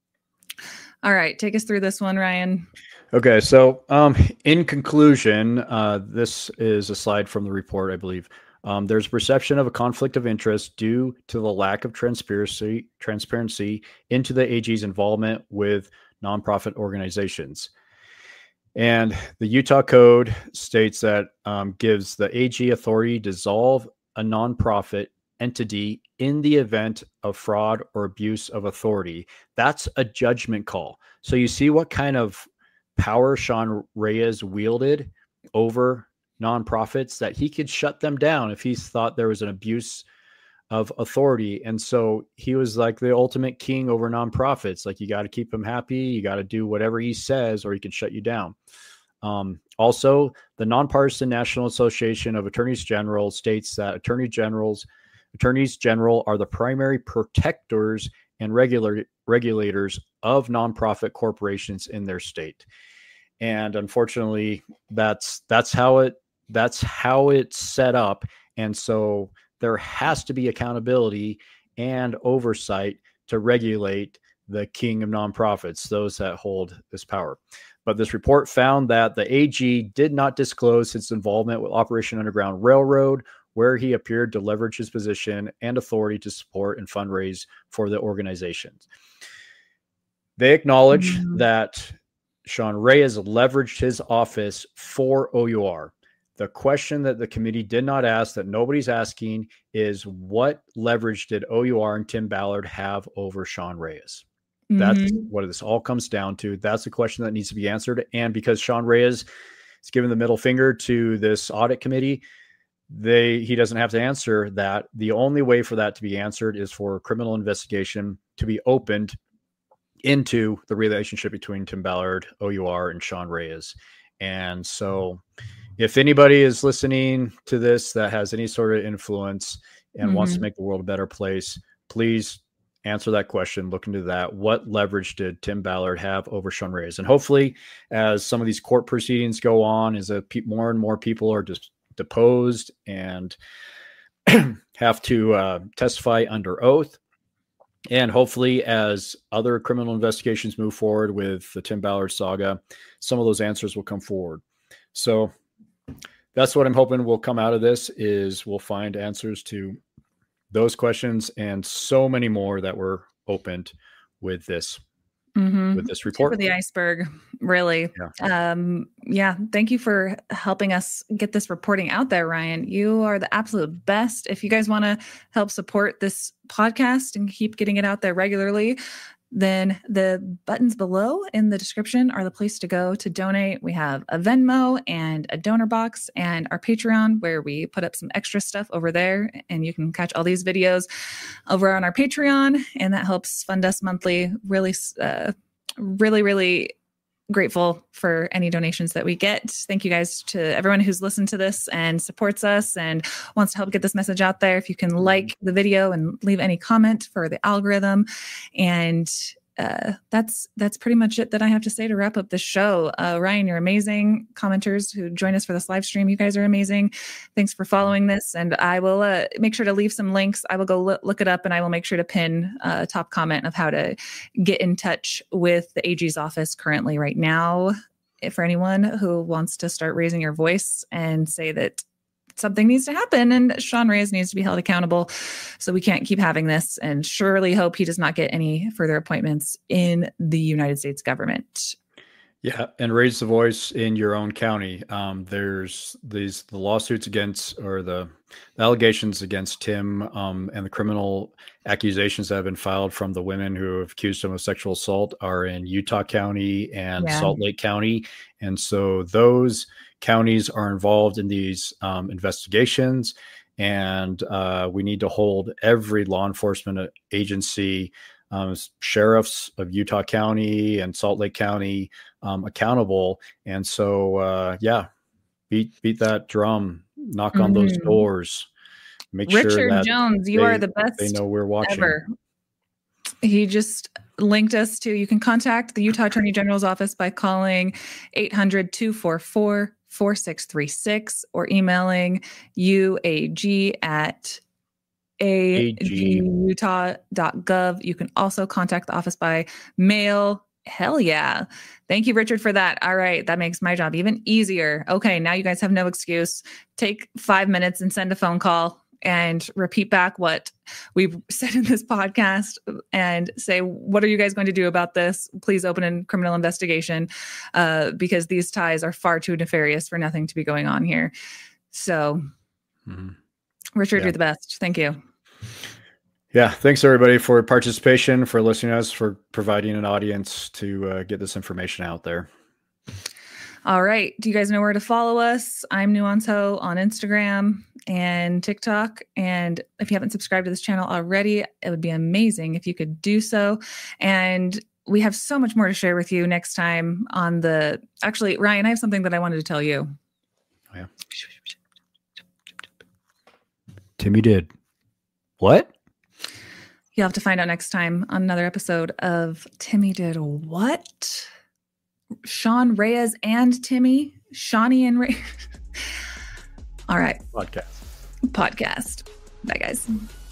All right, take us through this one, Ryan. Okay, so um, in conclusion, uh, this is a slide from the report, I believe. Um, there's a perception of a conflict of interest due to the lack of transparency, transparency into the A G's involvement with nonprofit organizations. And the Utah Code states that um, gives the A G authority to dissolve a nonprofit entity in the event of fraud or abuse of authority. That's a judgment call. So you see what kind of power Sean Reyes wielded over nonprofits, that he could shut them down if he thought there was an abuse of authority. And so he was like the ultimate king over nonprofits. Like, you got to keep him happy. You got to do whatever he says, or he can shut you down. Um, also, the Nonpartisan National Association of Attorneys General states that attorney generals, attorneys general are the primary protectors and regular regulators of nonprofit corporations in their state. And unfortunately, that's, that's how it, that's how it's set up. And so there has to be accountability and oversight to regulate the king of nonprofits, those that hold this power. But this report found that the A G did not disclose its involvement with Operation Underground Railroad, where he appeared to leverage his position and authority to support and fundraise for the organizations. They acknowledge mm-hmm. that Sean Reyes leveraged his office for O U R. The question that the committee did not ask, that nobody's asking, is what leverage did O U R and Tim Ballard have over Sean Reyes? Mm-hmm. That's what this all comes down to. That's the question that needs to be answered. And because Sean Reyes is giving the middle finger to this audit committee, they he doesn't have to answer that. The only way for that to be answered is for a criminal investigation to be opened into the relationship between Tim Ballard, O U R, and Sean Reyes. And so if anybody is listening to this that has any sort of influence and mm-hmm. wants to make the world a better place, please answer that question. Look into that. What leverage did Tim Ballard have over Sean Reyes? And hopefully, as some of these court proceedings go on, as a pe- more and more people are just deposed and have to uh, testify under oath, and hopefully as other criminal investigations move forward with the Tim Ballard saga, some of those answers will come forward. So that's what I'm hoping will come out of this, is we'll find answers to those questions and so many more that were opened with this mm-hmm. with this report. Tip of the iceberg, really. Yeah. Um, yeah. Thank you for helping us get this reporting out there, Ryan. You are the absolute best. If you guys want to help support this podcast and keep getting it out there regularly, then the buttons below in the description are the place to go to donate. We have a Venmo and a donor box, and our Patreon, where we put up some extra stuff over there, and you can catch all these videos over on our Patreon, and that helps fund us monthly. Really, uh, really, really grateful for any donations that we get. Thank you guys to everyone who's listened to this and supports us and wants to help get this message out there. If you can like the video and leave any comment for the algorithm. And uh, that's that's pretty much it that I have to say to wrap up the show. Uh, Ryan, you're amazing. Commenters who join us for this live stream, you guys are amazing. Thanks for following this. And I will uh, make sure to leave some links. I will go lo- look it up, and I will make sure to pin a top comment of how to get in touch with the A G's office currently right now, for anyone who wants to start raising your voice and say that something needs to happen and Sean Reyes needs to be held accountable. So we can't keep having this, and surely hope he does not get any further appointments in the United States government. Yeah, and raise the voice in your own county. Um, there's these the lawsuits against, or the, the allegations against Tim, um, and the criminal accusations that have been filed from the women who have accused him of sexual assault are in Utah County and yeah. Salt Lake County. And so those counties are involved in these um, investigations, and uh, we need to hold every law enforcement agency, um, sheriffs of Utah County and Salt Lake County um, accountable. And so, uh, yeah, beat beat that drum, knock mm-hmm. on those doors, make Richard sure that Jones, you they, are the best. They know we're watching. Ever. He just linked us to, you can contact the Utah Attorney General's office by calling eight hundred, two four four, four six three six or emailing U A G at a g utah dot gov. You can also contact the office by mail. Hell yeah. Thank you, Richard, for that. All right. That makes my job even easier. Okay. Now you guys have no excuse. Take five minutes and send a phone call and repeat back what we've said in this podcast and say, what are you guys going to do about this? Please open a criminal investigation, uh, because these ties are far too nefarious for nothing to be going on here. So, mm-hmm. Richard, yeah. You're the best. Thank you. Yeah. Thanks, everybody, for participation, for listening to us, for providing an audience to uh, get this information out there. All right. Do you guys know where to follow us? I'm Nuance Ho on Instagram and TikTok. And if you haven't subscribed to this channel already, it would be amazing if you could do so. And we have so much more to share with you next time on the... Actually, Ryan, I have something that I wanted to tell you. Oh, yeah. Timmy did. What? You'll have to find out next time on another episode of Timmy Did What? Sean Reyes and Timmy, Shawnee and Ray. All right. Podcast. Podcast. Bye, guys.